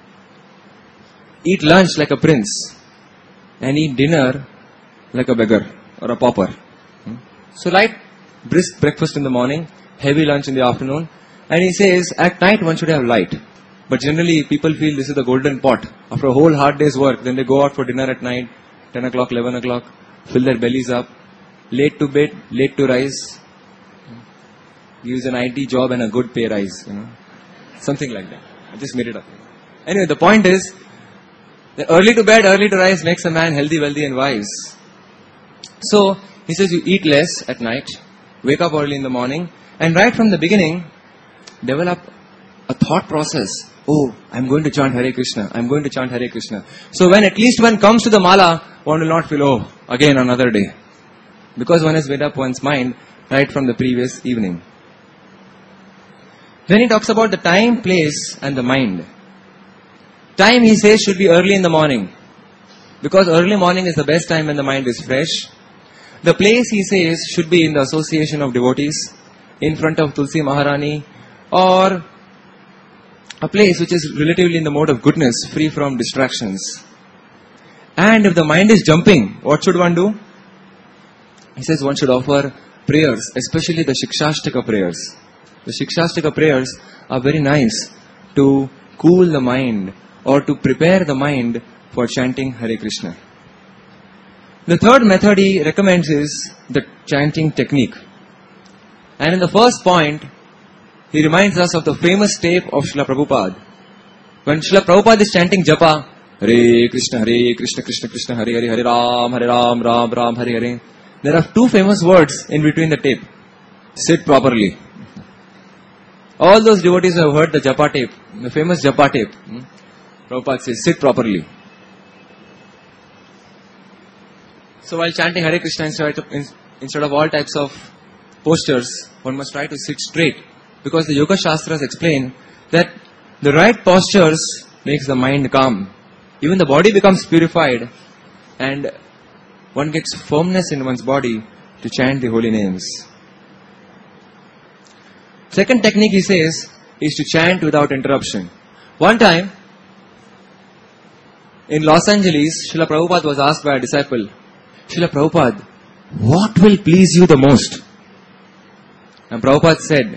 eat lunch like a prince, and eat dinner like a beggar or a pauper. So light, brisk breakfast in the morning, heavy lunch in the afternoon, and he says at night one should have light. But generally people feel this is the golden pot. After a whole hard day's work, then they go out for dinner at night, 10 o'clock, 11 o'clock, fill their bellies up, late to bed, late to rise, gives an IT job and a good pay rise, something like that. I just made it up. Anyway, the point is, that early to bed, early to rise makes a man healthy, wealthy and wise. So, he says you eat less at night, wake up early in the morning, and right from the beginning, develop a thought process. Oh, I'm going to chant Hare Krishna. I'm going to chant Hare Krishna. So when at least one comes to the mala, one will not feel, oh, again another day. Because one has made up one's mind right from the previous evening. Then he talks about the time, place and the mind. Time, he says, should be early in the morning. Because early morning is the best time when the mind is fresh. The place, he says, should be in the association of devotees, in front of Tulsi Maharani, or a place which is relatively in the mode of goodness, free from distractions. And if the mind is jumping, what should one do? He says one should offer prayers, especially the Shikshashtaka prayers. The Shikshashtaka prayers are very nice to cool the mind or to prepare the mind for chanting Hare Krishna. The third method he recommends is the chanting technique. And in the first point, he reminds us of the famous tape of Srila Prabhupada. When Srila Prabhupada is chanting japa, Hare Krishna, Krishna Krishna, Hare Hare, Hare Ram, Ram Ram, Hare Hare. There are two famous words in between the tape. Sit properly. All those devotees who have heard the japa tape, the famous japa tape, Prabhupada says, sit properly. So while chanting Hare Krishna, instead of all types of postures, one must try to sit straight. Because the Yoga Shastras explain that the right postures makes the mind calm. Even the body becomes purified and one gets firmness in one's body to chant the holy names. Second technique, he says, is to chant without interruption. One time, in Los Angeles, Srila Prabhupada was asked by a disciple, Srila Prabhupada, what will please you the most? And Prabhupada said,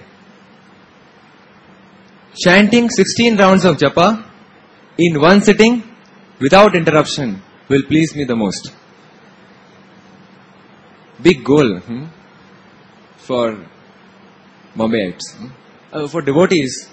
chanting 16 rounds of japa in one sitting without interruption will please me the most. Big goal for Bombayites. For devotees,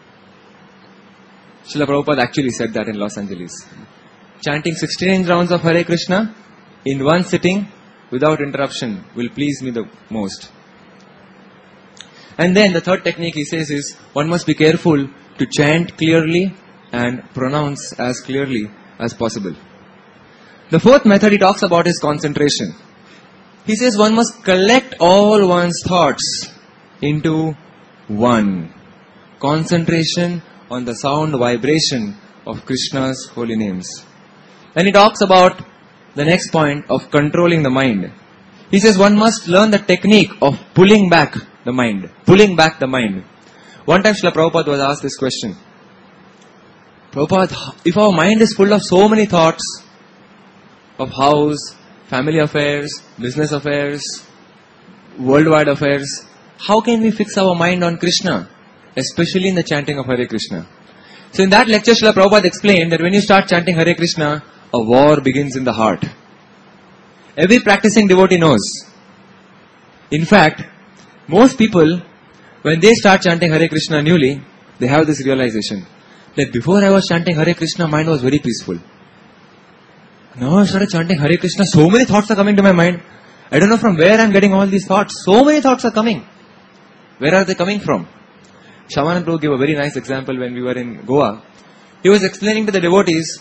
Srila Prabhupada actually said that in Los Angeles. Chanting 16 rounds of Hare Krishna in one sitting without interruption will please me the most. And then the third technique, he says, is one must be careful to chant clearly and pronounce as clearly as possible. The fourth method he talks about is concentration. He says one must collect all one's thoughts into one. Concentration on the sound vibration of Krishna's holy names. And he talks about the next point of controlling the mind. He says one must learn the technique of pulling back the mind. Pulling back the mind. One time Srila Prabhupada was asked this question. Prabhupada, if our mind is full of so many thoughts of house, family affairs, business affairs, worldwide affairs, how can we fix our mind on Krishna? Especially in the chanting of Hare Krishna. So in that lecture, Srila Prabhupada explained that when you start chanting Hare Krishna, a war begins in the heart. Every practicing devotee knows. In fact, most people, when they start chanting Hare Krishna newly, they have this realization that before I was chanting Hare Krishna, mind was very peaceful. Now I started chanting Hare Krishna, so many thoughts are coming to my mind. I don't know from where I am getting all these thoughts. So many thoughts are coming. Where are they coming from? Shyamananda Prabhu gave a very nice example when we were in Goa. He was explaining to the devotees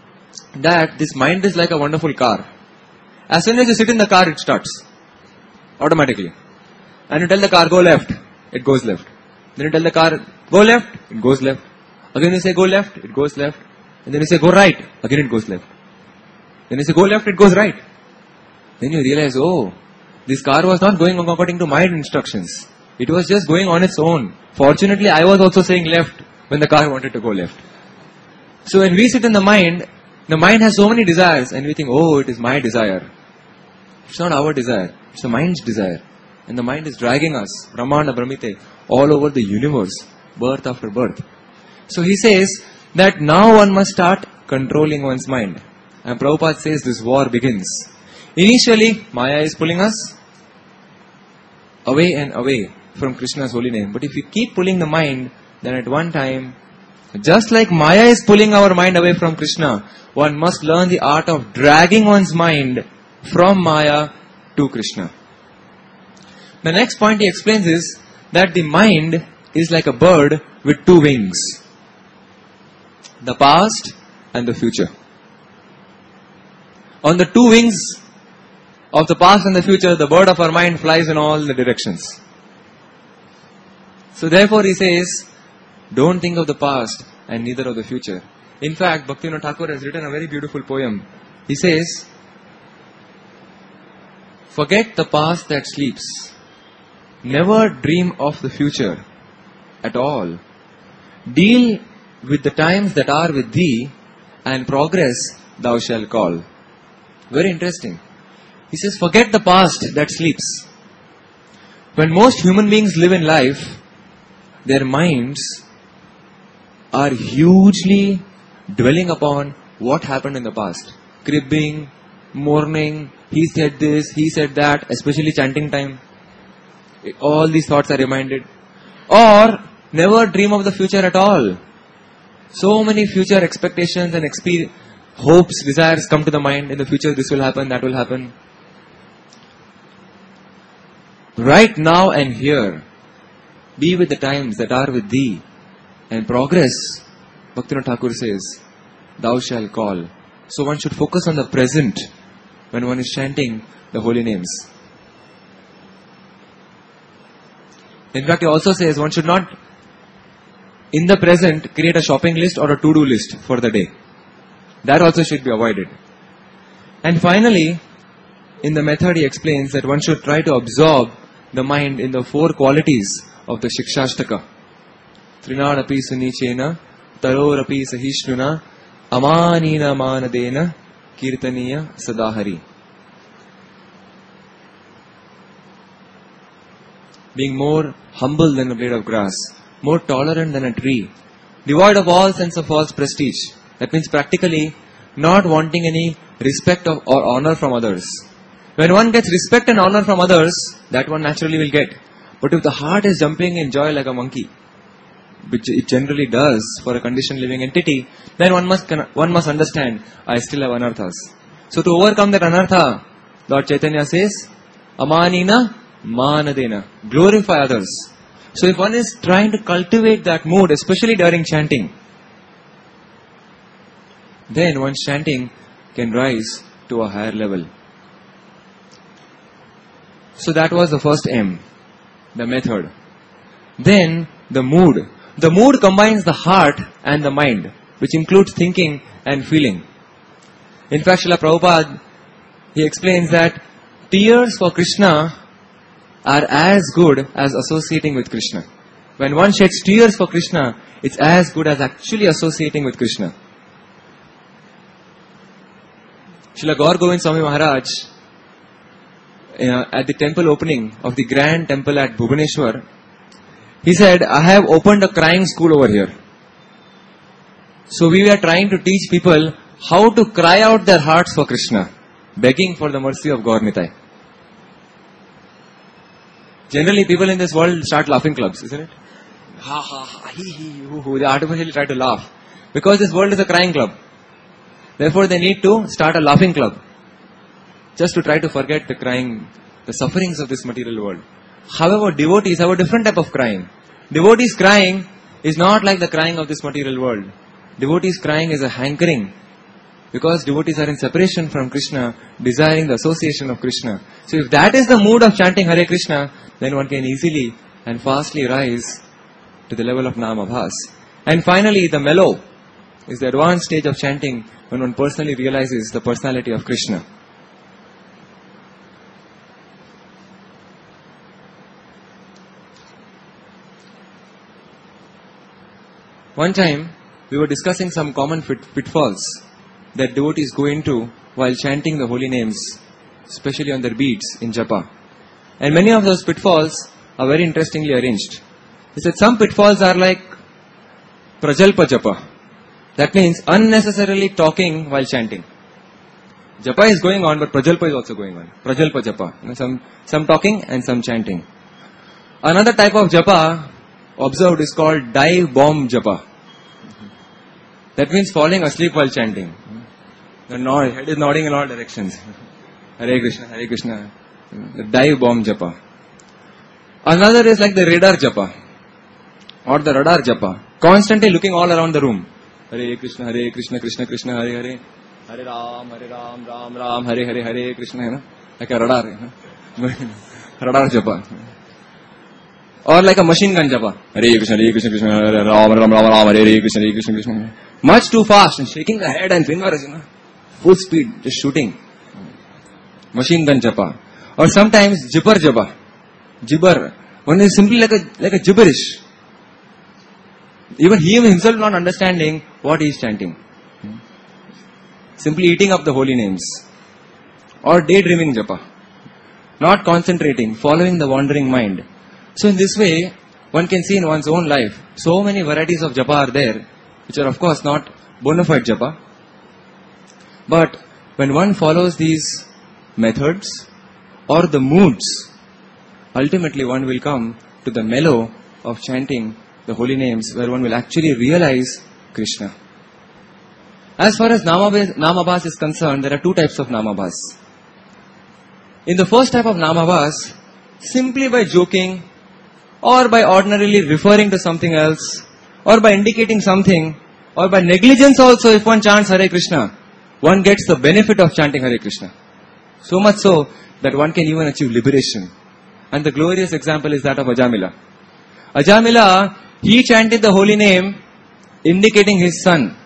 that this mind is like a wonderful car. As soon as you sit in the car, it starts. automatically. And you tell the car, go left, it goes left. Then you tell the car, go left, it goes left. Again you say, go left, it goes left. And then you say, go right, again it goes left. Then you say, go left, it goes right. Then you realize, oh, this car was not going according to my instructions. It was just going on its own. Fortunately, I was also saying left when the car wanted to go left. So when we sit in the mind has so many desires and we think, oh, it is my desire. It's not our desire. It's the mind's desire. And the mind is dragging us, Brahmana Brahmite, all over the universe, birth after birth. So he says that now one must start controlling one's mind. And Prabhupada says this war begins. Initially, Maya is pulling us away and away from Krishna's holy name. But if we keep pulling the mind, then at one time, just like Maya is pulling our mind away from Krishna, one must learn the art of dragging one's mind from Maya to Krishna. The next point he explains is that the mind is like a bird with two wings. The past and the future. On the two wings of the past and the future, the bird of our mind flies in all the directions. So therefore he says, don't think of the past and neither of the future. In fact, Bhaktivinoda Thakur has written a very beautiful poem. He says, forget the past that sleeps. Never dream of the future at all. Deal with the times that are with thee, and progress thou shalt call. Very interesting. He says, forget the past that sleeps. When most human beings live in life, their minds are hugely dwelling upon what happened in the past. Cribbing, mourning, he said this, he said that, especially chanting time. All these thoughts are reminded. Or never dream of the future at all. So many future expectations and hopes, desires come to the mind. In the future this will happen, that will happen. Right now and here, be with the times that are with thee, and progress, Bhaktivinoda Thakur says, thou shalt call. So one should focus on the present when one is chanting the holy names. In fact, he also says one should not, in the present, create a shopping list or a to-do list for the day. That also should be avoided. And finally, in the method he explains that one should try to absorb the mind in the four qualities of the Shikshashtaka. Trinadapi sunichena, tarorapi sahishnuna, amanina manadena, kirtaniya sadahari. Being more humble than a blade of grass, more tolerant than a tree, devoid of all sense of false prestige. That means practically not wanting any respect or honor from others. When one gets respect and honor from others, that one naturally will get. But if the heart is jumping in joy like a monkey, which it generally does for a conditioned living entity, then one must understand, I still have anarthas. So to overcome that anartha, Lord Chaitanya says, amanina manadena, glorify others. So if one is trying to cultivate that mood, especially during chanting, then one's chanting can rise to a higher level. So that was the first M, the method. Then the mood. The mood combines the heart and the mind, which includes thinking and feeling. In fact, Srila Prabhupada, he explains that tears for Krishna are as good as associating with Krishna. When one sheds tears for Krishna, it's as good as actually associating with Krishna. Srila Gaur Govind Swami Maharaj, at the temple opening of the grand temple at Bhubaneswar, he said, I have opened a crying school over here. So we were trying to teach people how to cry out their hearts for Krishna, begging for the mercy of Gaur Nitai. Generally, people in this world start laughing clubs, isn't it? Ha ha ha, hee hee, hoo hoo. They artificially try to laugh. Because this world is a crying club. Therefore, they need to start a laughing club. Just to try to forget the crying, the sufferings of this material world. However, devotees have a different type of crying. Devotees crying is not like the crying of this material world. Devotees crying is a hankering Because devotees are in separation from Krishna, desiring the association of Krishna. So if that is the mood of chanting Hare Krishna, then one can easily and fastly rise to the level of Namabhas. And finally, the mellow is the advanced stage of chanting when one personally realizes the personality of Krishna. One time, we were discussing some common pitfalls that devotees go into while chanting the holy names, especially on their beads in japa. And many of those pitfalls are very interestingly arranged. He said some pitfalls are like prajalpa japa. That means unnecessarily talking while chanting. Japa is going on, but prajalpa is also going on. Prajalpa japa. Some talking and some chanting. Another type of japa observed is called dive bomb japa. That means falling asleep while chanting. The head is nodding in all directions. Hare Krishna, Hare Krishna. The dive bomb japa. Another is like the radar japa or the radar japa. Constantly looking all around the room. Hare Krishna, Krishna Krishna, Hare Hare. Hare Ram, Ram Ram, Hare Hare, Hare Krishna. Like a radar. Radar japa. Or like a machine gun japa. Hare Krishna, Krishna, Hare Ram, Ram Ram, Hare Krishna, Krishna. Much too fast and shaking the head and fingers, full speed, just shooting. Machine gun japa. Or sometimes jibber japa. Jibber. One is simply like a gibberish. Even he himself not understanding what he is chanting. Simply eating up the holy names. Or daydreaming japa. Not concentrating, following the wandering mind. So in this way, one can see in one's own life, so many varieties of japa are there, which are of course not bona fide japa. But when one follows these methods or the moods, ultimately one will come to the mellow of chanting the holy names where one will actually realize Krishna. As far as Namabhas is concerned, there are two types of Namabhas. In the first type of Namabhas, simply by joking or by ordinarily referring to something else or by indicating something or by negligence also, if one chants Hare Krishna, one gets the benefit of chanting Hare Krishna. So much so that one can even achieve liberation. And the glorious example is that of Ajamila. Ajamila, he chanted the holy name indicating his son.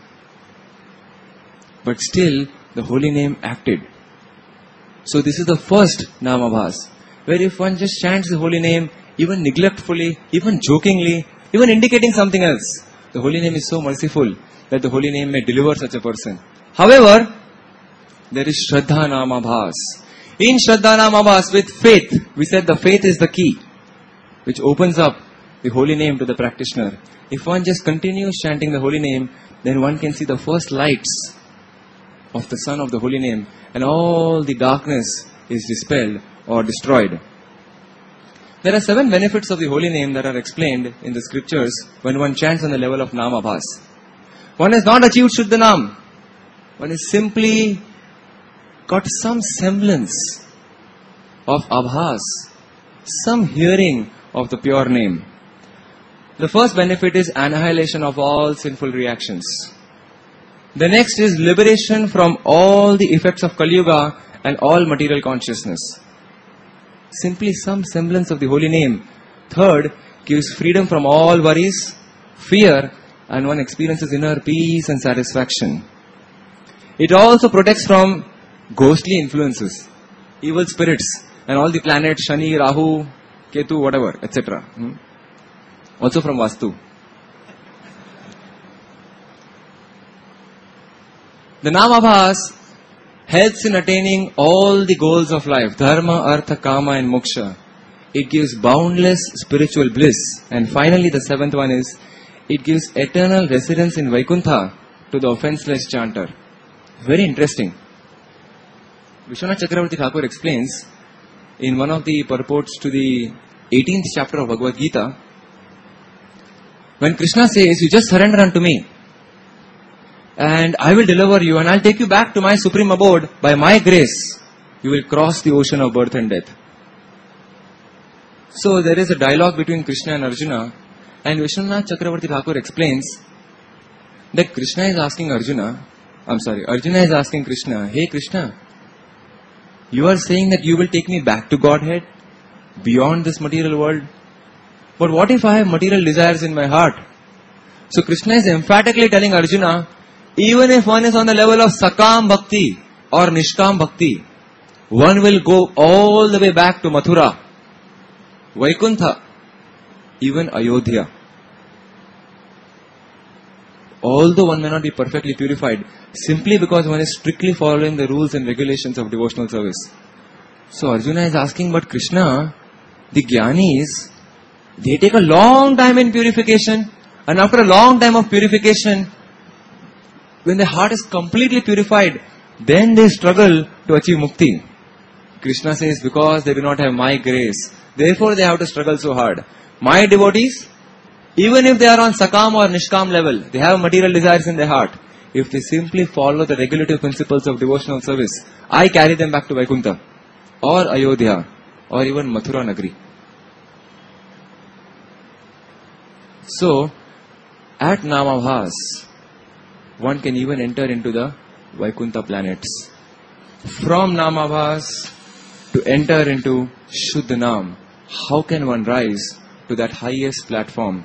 But still, the holy name acted. So this is the first Namabhas, where if one just chants the holy name, even neglectfully, even jokingly, even indicating something else, the holy name is so merciful that the holy name may deliver such a person. However, there is Shraddha Namabhas. In Shraddha Namabhas, with faith, we said the faith is the key, which opens up the holy name to the practitioner. If one just continues chanting the holy name, then one can see the first lights of the sun of the holy name, and all the darkness is dispelled or destroyed. There are 7 benefits of the holy name that are explained in the scriptures when one chants on the level of Namabhas. One has not achieved Shuddha Nam. One has simply got some semblance of Abhas, some hearing of the pure name. The first benefit is annihilation of all sinful reactions. The next is liberation from all the effects of Kali Yuga and all material consciousness. Simply some semblance of the holy name. Third, gives freedom from all worries, fear, and one experiences inner peace and satisfaction. It also protects from ghostly influences, evil spirits, and all the planets, Shani, Rahu, Ketu, whatever, etc. Also from Vastu. The Namabhas helps in attaining all the goals of life, dharma, artha, kama and moksha. It gives boundless spiritual bliss. And finally the 7th one is, it gives eternal residence in Vaikuntha to the offenseless chanter. Very interesting. Vishwanath Chakravarti Thakur explains in one of the purports to the 18th chapter of Bhagavad Gita, when Krishna says, you just surrender unto me, and I will deliver you, and I'll take you back to my supreme abode. By my grace, you will cross the ocean of birth and death. So there is a dialogue between Krishna and Arjuna, and Vishwanath Chakravarti Thakur explains that Krishna is asking Arjuna, Arjuna is asking Krishna, hey Krishna, you are saying that you will take me back to Godhead, beyond this material world. But what if I have material desires in my heart? So Krishna is emphatically telling Arjuna, even if one is on the level of Sakam Bhakti or Nishkam Bhakti, one will go all the way back to Mathura, Vaikuntha, even Ayodhya. Although one may not be perfectly purified, simply because one is strictly following the rules and regulations of devotional service. So Arjuna is asking, but Krishna, the Jnanis, they take a long time in purification, and after a long time of purification, when their heart is completely purified, then they struggle to achieve mukti. Krishna says, because they do not have my grace, therefore they have to struggle so hard. My devotees, even if they are on Sakam or Nishkam level, they have material desires in their heart. If they simply follow the regulative principles of devotional service, I carry them back to Vaikuntha, or Ayodhya, or even Mathura Nagari. So, at Namabhas, one can even enter into the Vaikuntha planets. From Namabhas to enter into Shuddha Nam, how can one rise to that highest platform?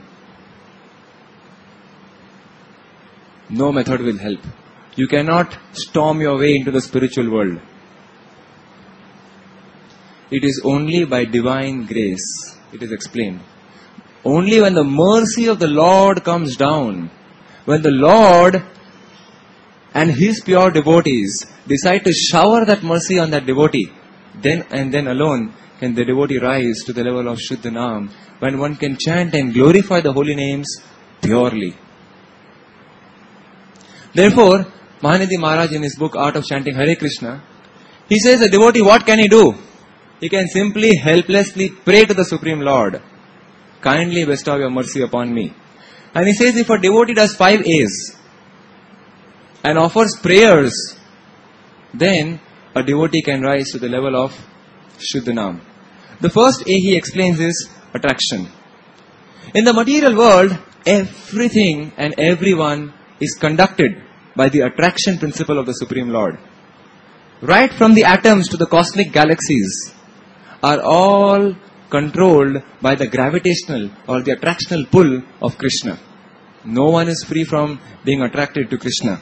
No method will help. You cannot storm your way into the spiritual world. It is only by divine grace, it is explained. Only when the mercy of the Lord comes down, when the Lord and His pure devotees decide to shower that mercy on that devotee, then and then alone can the devotee rise to the level of Shuddha Nam, when one can chant and glorify the holy names purely. Therefore, Mahanidhi Maharaj in his book Art of Chanting Hare Krishna, he says a devotee, what can he do? He can simply helplessly pray to the Supreme Lord, kindly bestow your mercy upon me. And he says if a devotee does 5 A's and offers prayers, then a devotee can rise to the level of Shuddha Nam. The first A he explains is attraction. In the material world, everything and everyone is conducted by the attraction principle of the Supreme Lord. Right from the atoms to the cosmic galaxies are all controlled by the gravitational or the attractional pull of Krishna. No one is free from being attracted to Krishna.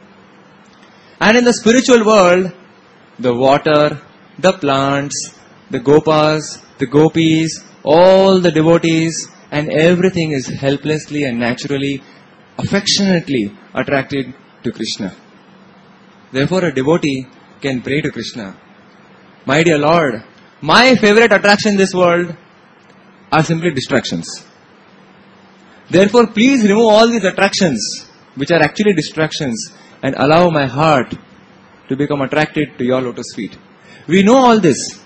And in the spiritual world, the water, the plants, the gopas, the gopis, all the devotees and everything is helplessly and naturally, affectionately attracted to Krishna. Therefore, a devotee can pray to Krishna, my dear Lord, my favorite attraction in this world are simply distractions. Therefore, please remove all these attractions, which are actually distractions, and allow my heart to become attracted to your lotus feet. We know all this.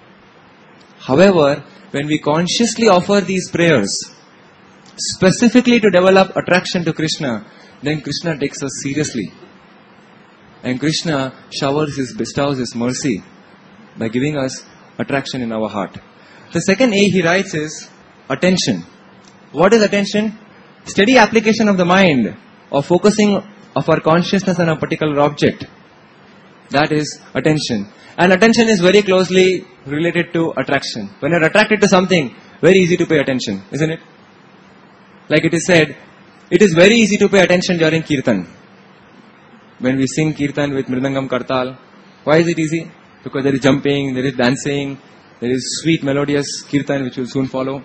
However, when we consciously offer these prayers, specifically to develop attraction to Krishna, then Krishna takes us seriously. And Krishna bestows His mercy by giving us attraction in our heart. The second A he writes is attention. What is attention? Steady application of the mind, or focusing of our consciousness on a particular object. That is attention. And attention is very closely related to attraction. When you are attracted to something, very easy to pay attention, isn't it? Like it is said, it is very easy to pay attention during Kirtan. When we sing Kirtan with Mridangam Kartal, why is it easy? Because there is jumping, there is dancing, there is sweet melodious Kirtan which will soon follow.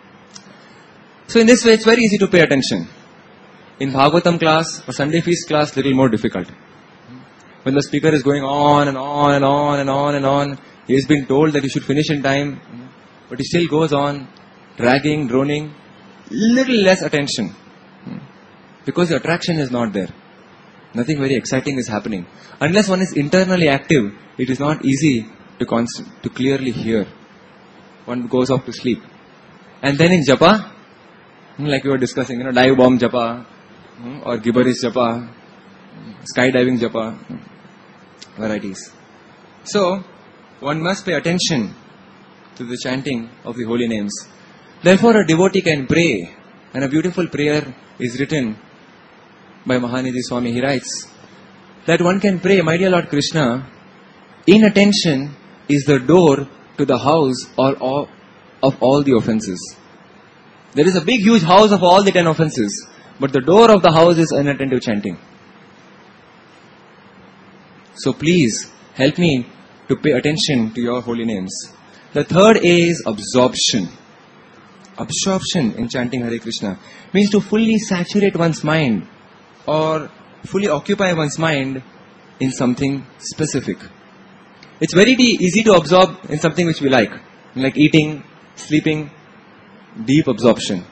So in this way, it's very easy to pay attention. In Bhagavatam class or Sunday feast class, little more difficult. When the speaker is going on and on and on and on and on, he has been told that he should finish in time, but he still goes on, dragging, droning, little less attention. Because the attraction is not there. Nothing very exciting is happening. Unless one is internally active, it is not easy to clearly hear. One goes off to sleep. And then in japa, like we were discussing, dive bomb japa, or gibberish japa, skydiving japa, varieties. So, one must pay attention to the chanting of the holy names. Therefore, a devotee can pray, and a beautiful prayer is written by Mahanidhi Swami. He writes, that one can pray, My dear Lord Krishna, inattention is the door to the house of all the offenses. There is a big huge house of all the 10 offenses, but the door of the house is inattentive chanting. So please help me to pay attention to your holy names. The third A is absorption. Absorption in chanting Hare Krishna means to fully saturate one's mind or fully occupy one's mind in something specific. It's very easy to absorb in something which we like eating, sleeping, deep absorption.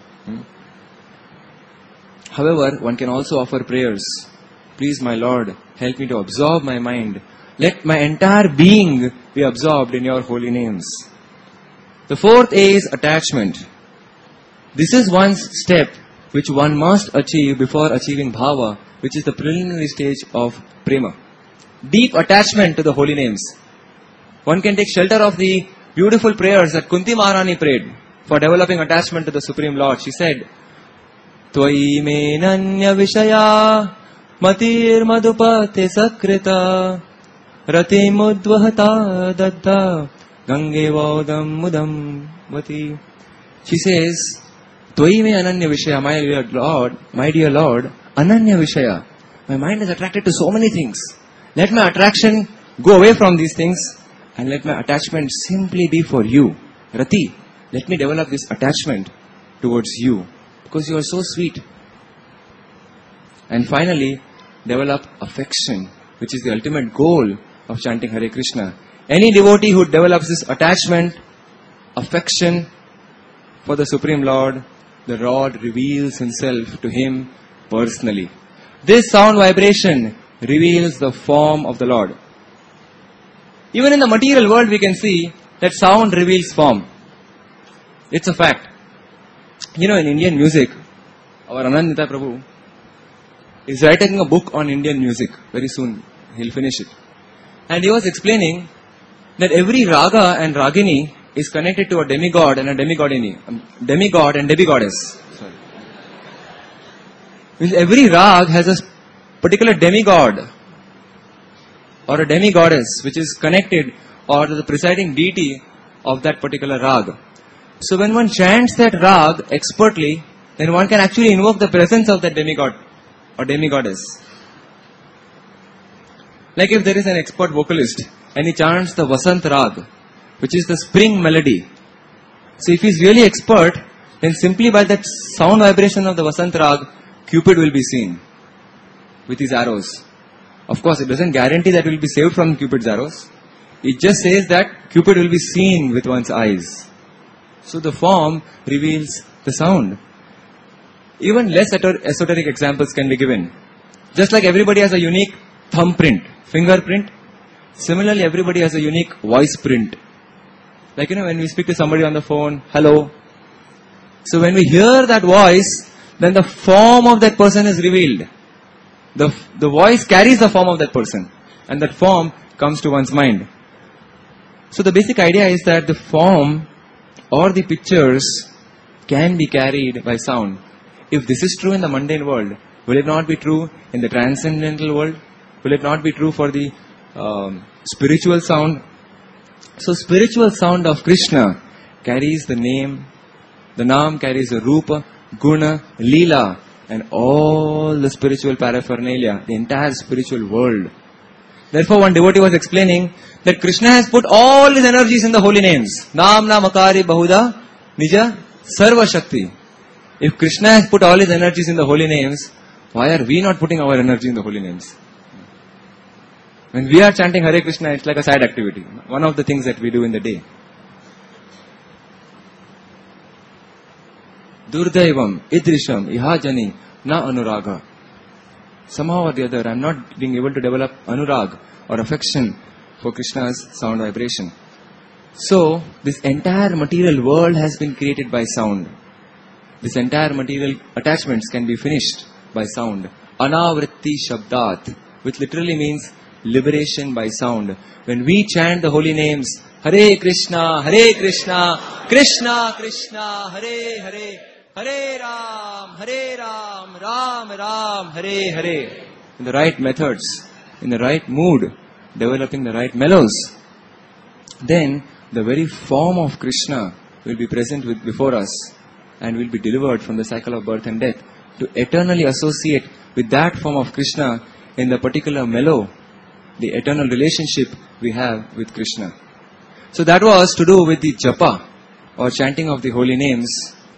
However, one can also offer prayers. Please, my Lord, help me to absorb my mind. Let my entire being be absorbed in your holy names. The fourth A is attachment. This is one step which one must achieve before achieving bhava, which is the preliminary stage of prema. Deep attachment to the holy names. One can take shelter of the beautiful prayers that Kunti Maharani prayed for developing attachment to the Supreme Lord. She said, Tvai me nanya vishaya matir madhupate sakrita rati mudvahata datta gange vaudam mudam vati. She says, Tvai me ananya vishaya, my dear Lord, ananya vishaya. My mind is attracted to so many things. Let my attraction go away from these things and let my attachment simply be for you. Rati, let me develop this attachment towards you because you are so sweet. And finally, develop affection, which is the ultimate goal of chanting Hare Krishna. Any devotee who develops this attachment, affection for the Supreme Lord, the Lord reveals Himself to him personally. This sound vibration reveals the form of the Lord. Even in the material world, we can see that sound reveals form. It's a fact. In Indian music, our Anand Nitay Prabhu is writing a book on Indian music. Very soon, he'll finish it. And he was explaining that every raga and ragini is connected to a demigod and a demigodini. Demigod and demigoddess. Sorry. Means every rag has a particular demigod or a demigoddess which is connected or the presiding deity of that particular rag. So when one chants that rag expertly, then one can actually invoke the presence of that demigod or demigoddess. Like if there is an expert vocalist and he chants the Vasant rag, which is the spring melody. So if he is really expert, then simply by that sound vibration of the Vasant rag, Cupid will be seen with his arrows. Of course, it doesn't guarantee that we will be saved from Cupid's arrows. It just says that Cupid will be seen with one's eyes. So the form reveals the sound. Even less esoteric examples can be given. Just like everybody has a unique thumbprint, fingerprint, similarly everybody has a unique voice print. Like when we speak to somebody on the phone, hello. So when we hear that voice, then the form of that person is revealed. The voice carries the form of that person, and that form comes to one's mind. So the basic idea is that the form or the pictures can be carried by sound. If this is true in the mundane world, will it not be true in the transcendental world? Will it not be true for the spiritual sound? So spiritual sound of Krishna carries the name, the Naam carries the Rupa, Guna, Leela, and all the spiritual paraphernalia, the entire spiritual world. Therefore, one devotee was explaining that Krishna has put all his energies in the holy names. Naam Namakari Bahuda Nija Sarva Shakti. If Krishna has put all his energies in the holy names, why are we not putting our energy in the holy names? When we are chanting Hare Krishna, it's like a side activity. One of the things that we do in the day. Durdaivam, Idrisham, Ihajani, Na Anuraga. Somehow or the other, I am not being able to develop anurag or affection for Krishna's sound vibration. So, this entire material world has been created by sound. This entire material attachments can be finished by sound. Anavritti Shabdat, which literally means liberation by sound. When we chant the holy names, Hare Krishna, Krishna Krishna, Hare Hare, Hare Ram, Ram Ram, Hare Hare, in the right methods, in the right mood, developing the right mellows, then the very form of Krishna will be present before us and will be delivered from the cycle of birth and death to eternally associate with that form of Krishna in the particular mellow, the eternal relationship we have with Krishna. So that was to do with the japa or chanting of the holy names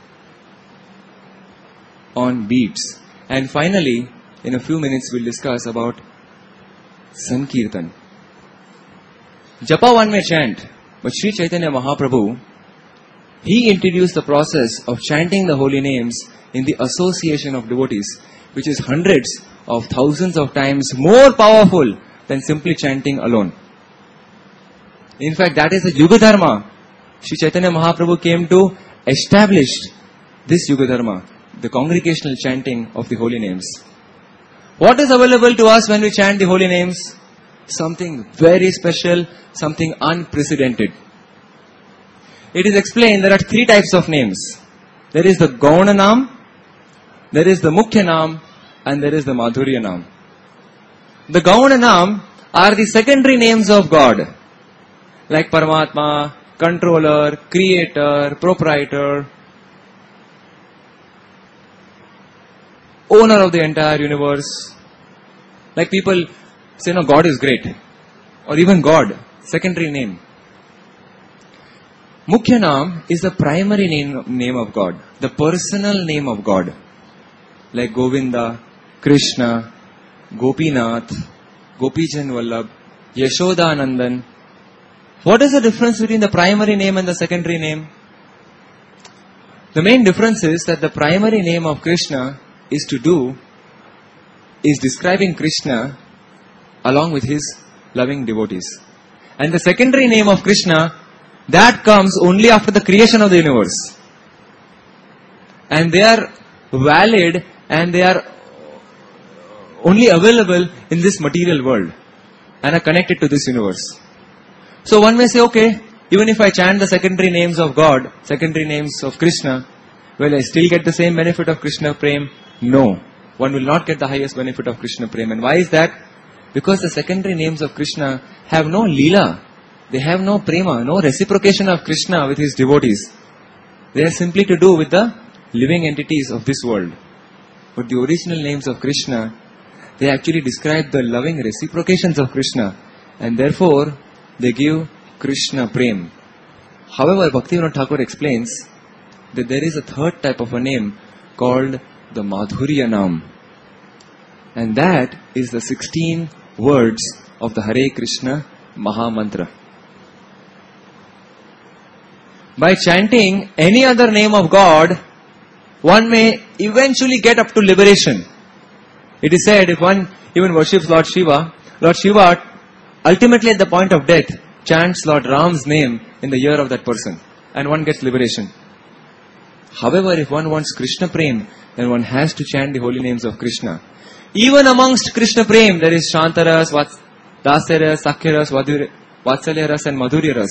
on beats. And finally, in a few minutes we'll discuss about Sankirtan. Japa one may chant, but Sri Chaitanya Mahaprabhu, he introduced the process of chanting the holy names in the association of devotees, which is hundreds of thousands of times more powerful than simply chanting alone. In fact, that is the Yuga Dharma. Sri Chaitanya Mahaprabhu came to establish this Yuga Dharma, the congregational chanting of the holy names. What is available to us when we chant the holy names? Something very special, something unprecedented. It is explained there are three types of names. There is the Gauna Nam, there is the Mukhya Nam, and there is the Madhurya Nam. The Gauna Nam are the secondary names of God, like Paramatma, Controller, Creator, Proprietor, Owner of the entire universe. Like people say, no, God is great. Or even God, secondary name. Mukhya Nam is the primary name of God, the personal name of God. Like Govinda, Krishna, Gopinath, Gopijan Vallabh, Yashoda Nandan. What is the difference between the primary name and the secondary name? The main difference is that the primary name of Krishna is describing Krishna along with his loving devotees. And the secondary name of Krishna, that comes only after the creation of the universe. And they are valid and they are only available in this material world and are connected to this universe. So one may say, okay, even if I chant the secondary names of God, secondary names of Krishna, will I still get the same benefit of Krishna Prem? No. One will not get the highest benefit of Krishna Prem. And why is that? Because the secondary names of Krishna have no Leela. They have no Prema, no reciprocation of Krishna with his devotees. They are simply to do with the living entities of this world. But the original names of Krishna, they actually describe the loving reciprocations of Krishna. And therefore, they give Krishna Prem. However, Bhaktivinoda Thakur explains that there is a third type of a name called the Madhurya Nam. And that is the 16 words of the Hare Krishna Maha Mantra. By chanting any other name of God, one may eventually get up to liberation. It is said if one even worships Lord Shiva ultimately at the point of death chants Lord Ram's name in the ear of that person and one gets liberation. However, if one wants Krishna Prem, then one has to chant the holy names of Krishna. Even amongst Krishna Prem, there is Shantaras, Dasaras, Sakyaras, Vatsalyaras and Madhuryaras.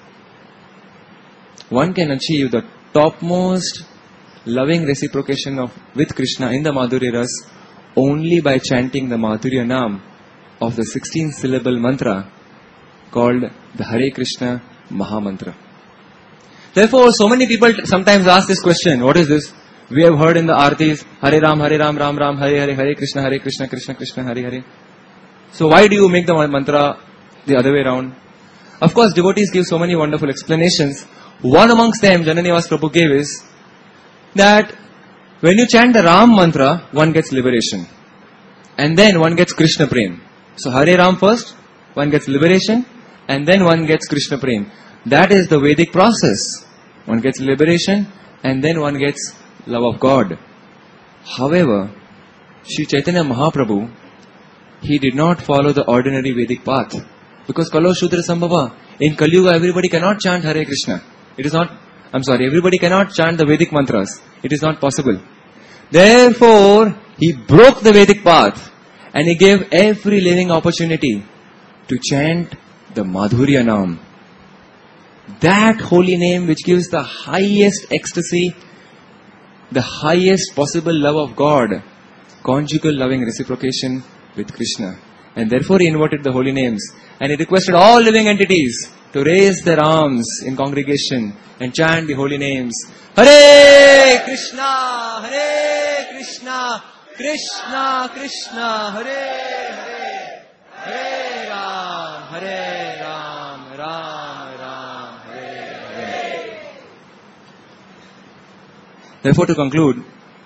One can achieve the topmost loving reciprocation with Krishna in the Madhuryaras only by chanting the Madhurya Nam of the 16-syllable mantra called the Hare Krishna Maha Mantra. Therefore, so many people sometimes ask this question, what is this? We have heard in the Aartis, Hare Ram, Ram Ram, Hare Hare, Hare Krishna, Krishna Krishna, Hare Hare. So why do you make the mantra the other way around? Of course, devotees give so many wonderful explanations. One amongst them, Jananivas Prabhu gave is that when you chant the Ram mantra, one gets liberation. And then one gets Krishna Prem. So Hare Ram first, one gets liberation, and then one gets Krishna Prem. That is the Vedic process. One gets liberation, and then one gets love of God. However, Sri Chaitanya Mahaprabhu, he did not follow the ordinary Vedic path. Because Kalo Shudra Sambhava, in Kali Yuga everybody cannot chant Hare Krishna. Everybody cannot chant the Vedic mantras. It is not possible. Therefore, he broke the Vedic path and he gave every living opportunity to chant the Madhurya Nam. That holy name which gives the highest ecstasy, the highest possible love of God, conjugal loving reciprocation with Krishna. And therefore he inverted the holy names. And he requested all living entities to raise their arms in congregation and chant the holy names. Hare Krishna, Hare Krishna, Krishna Krishna, Hare Hare, Hare Ram, Ram Ram, Hare Hare. Therefore, to conclude,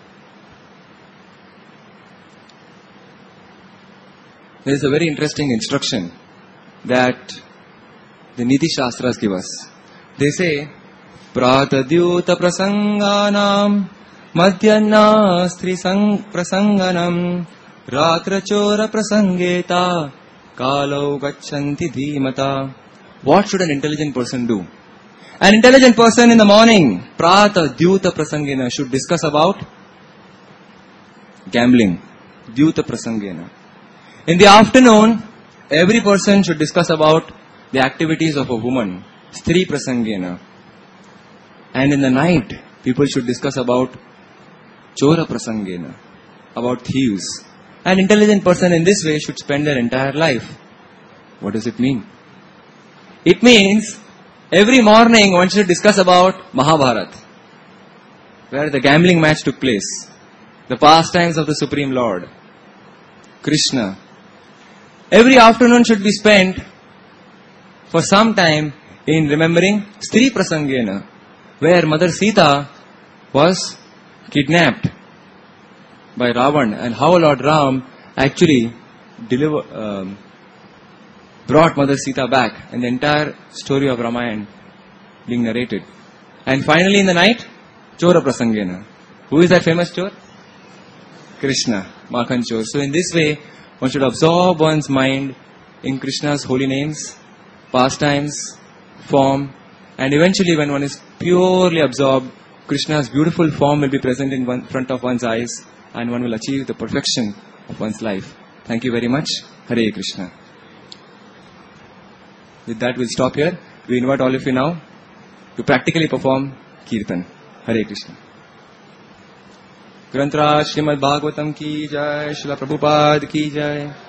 there is a very interesting instruction that the Niti Shastras give us. They say, Pratadyuta prasanganam madhyana stri prasanganam ratrachora prasangeta kalau gachanti dhimata. What should an intelligent person do? An intelligent person in the morning, Pratadyuta prasangena, should discuss about gambling. Dyuta prasangena. In the afternoon, every person should discuss about the activities of a woman, Stri prasangena. And in the night, people should discuss about Chora prasangena, about thieves. An intelligent person in this way should spend their entire life. What does it mean? It means every morning one should discuss about Mahabharata, where the gambling match took place, the pastimes of the Supreme Lord, Krishna. Every afternoon should be spent for some time in remembering Stri prasangena, where Mother Sita was kidnapped by Ravan, and how Lord Ram actually brought Mother Sita back, and the entire story of Ramayana being narrated. And finally in the night, Chora prasangena. Who is that famous Chor? Krishna, Makhan Chor. So in this way, one should absorb one's mind in Krishna's holy names, pastimes, form, and eventually when one is purely absorbed, Krishna's beautiful form will be present in front of one's eyes, and one will achieve the perfection of one's life. Thank you very much. Hare Krishna. With that, we'll stop here. We invite all of you now to practically perform Kirtan. Hare Krishna. Granth Raj Srimad Bhagavatam ki jai, Srila Prabhupada ki jai.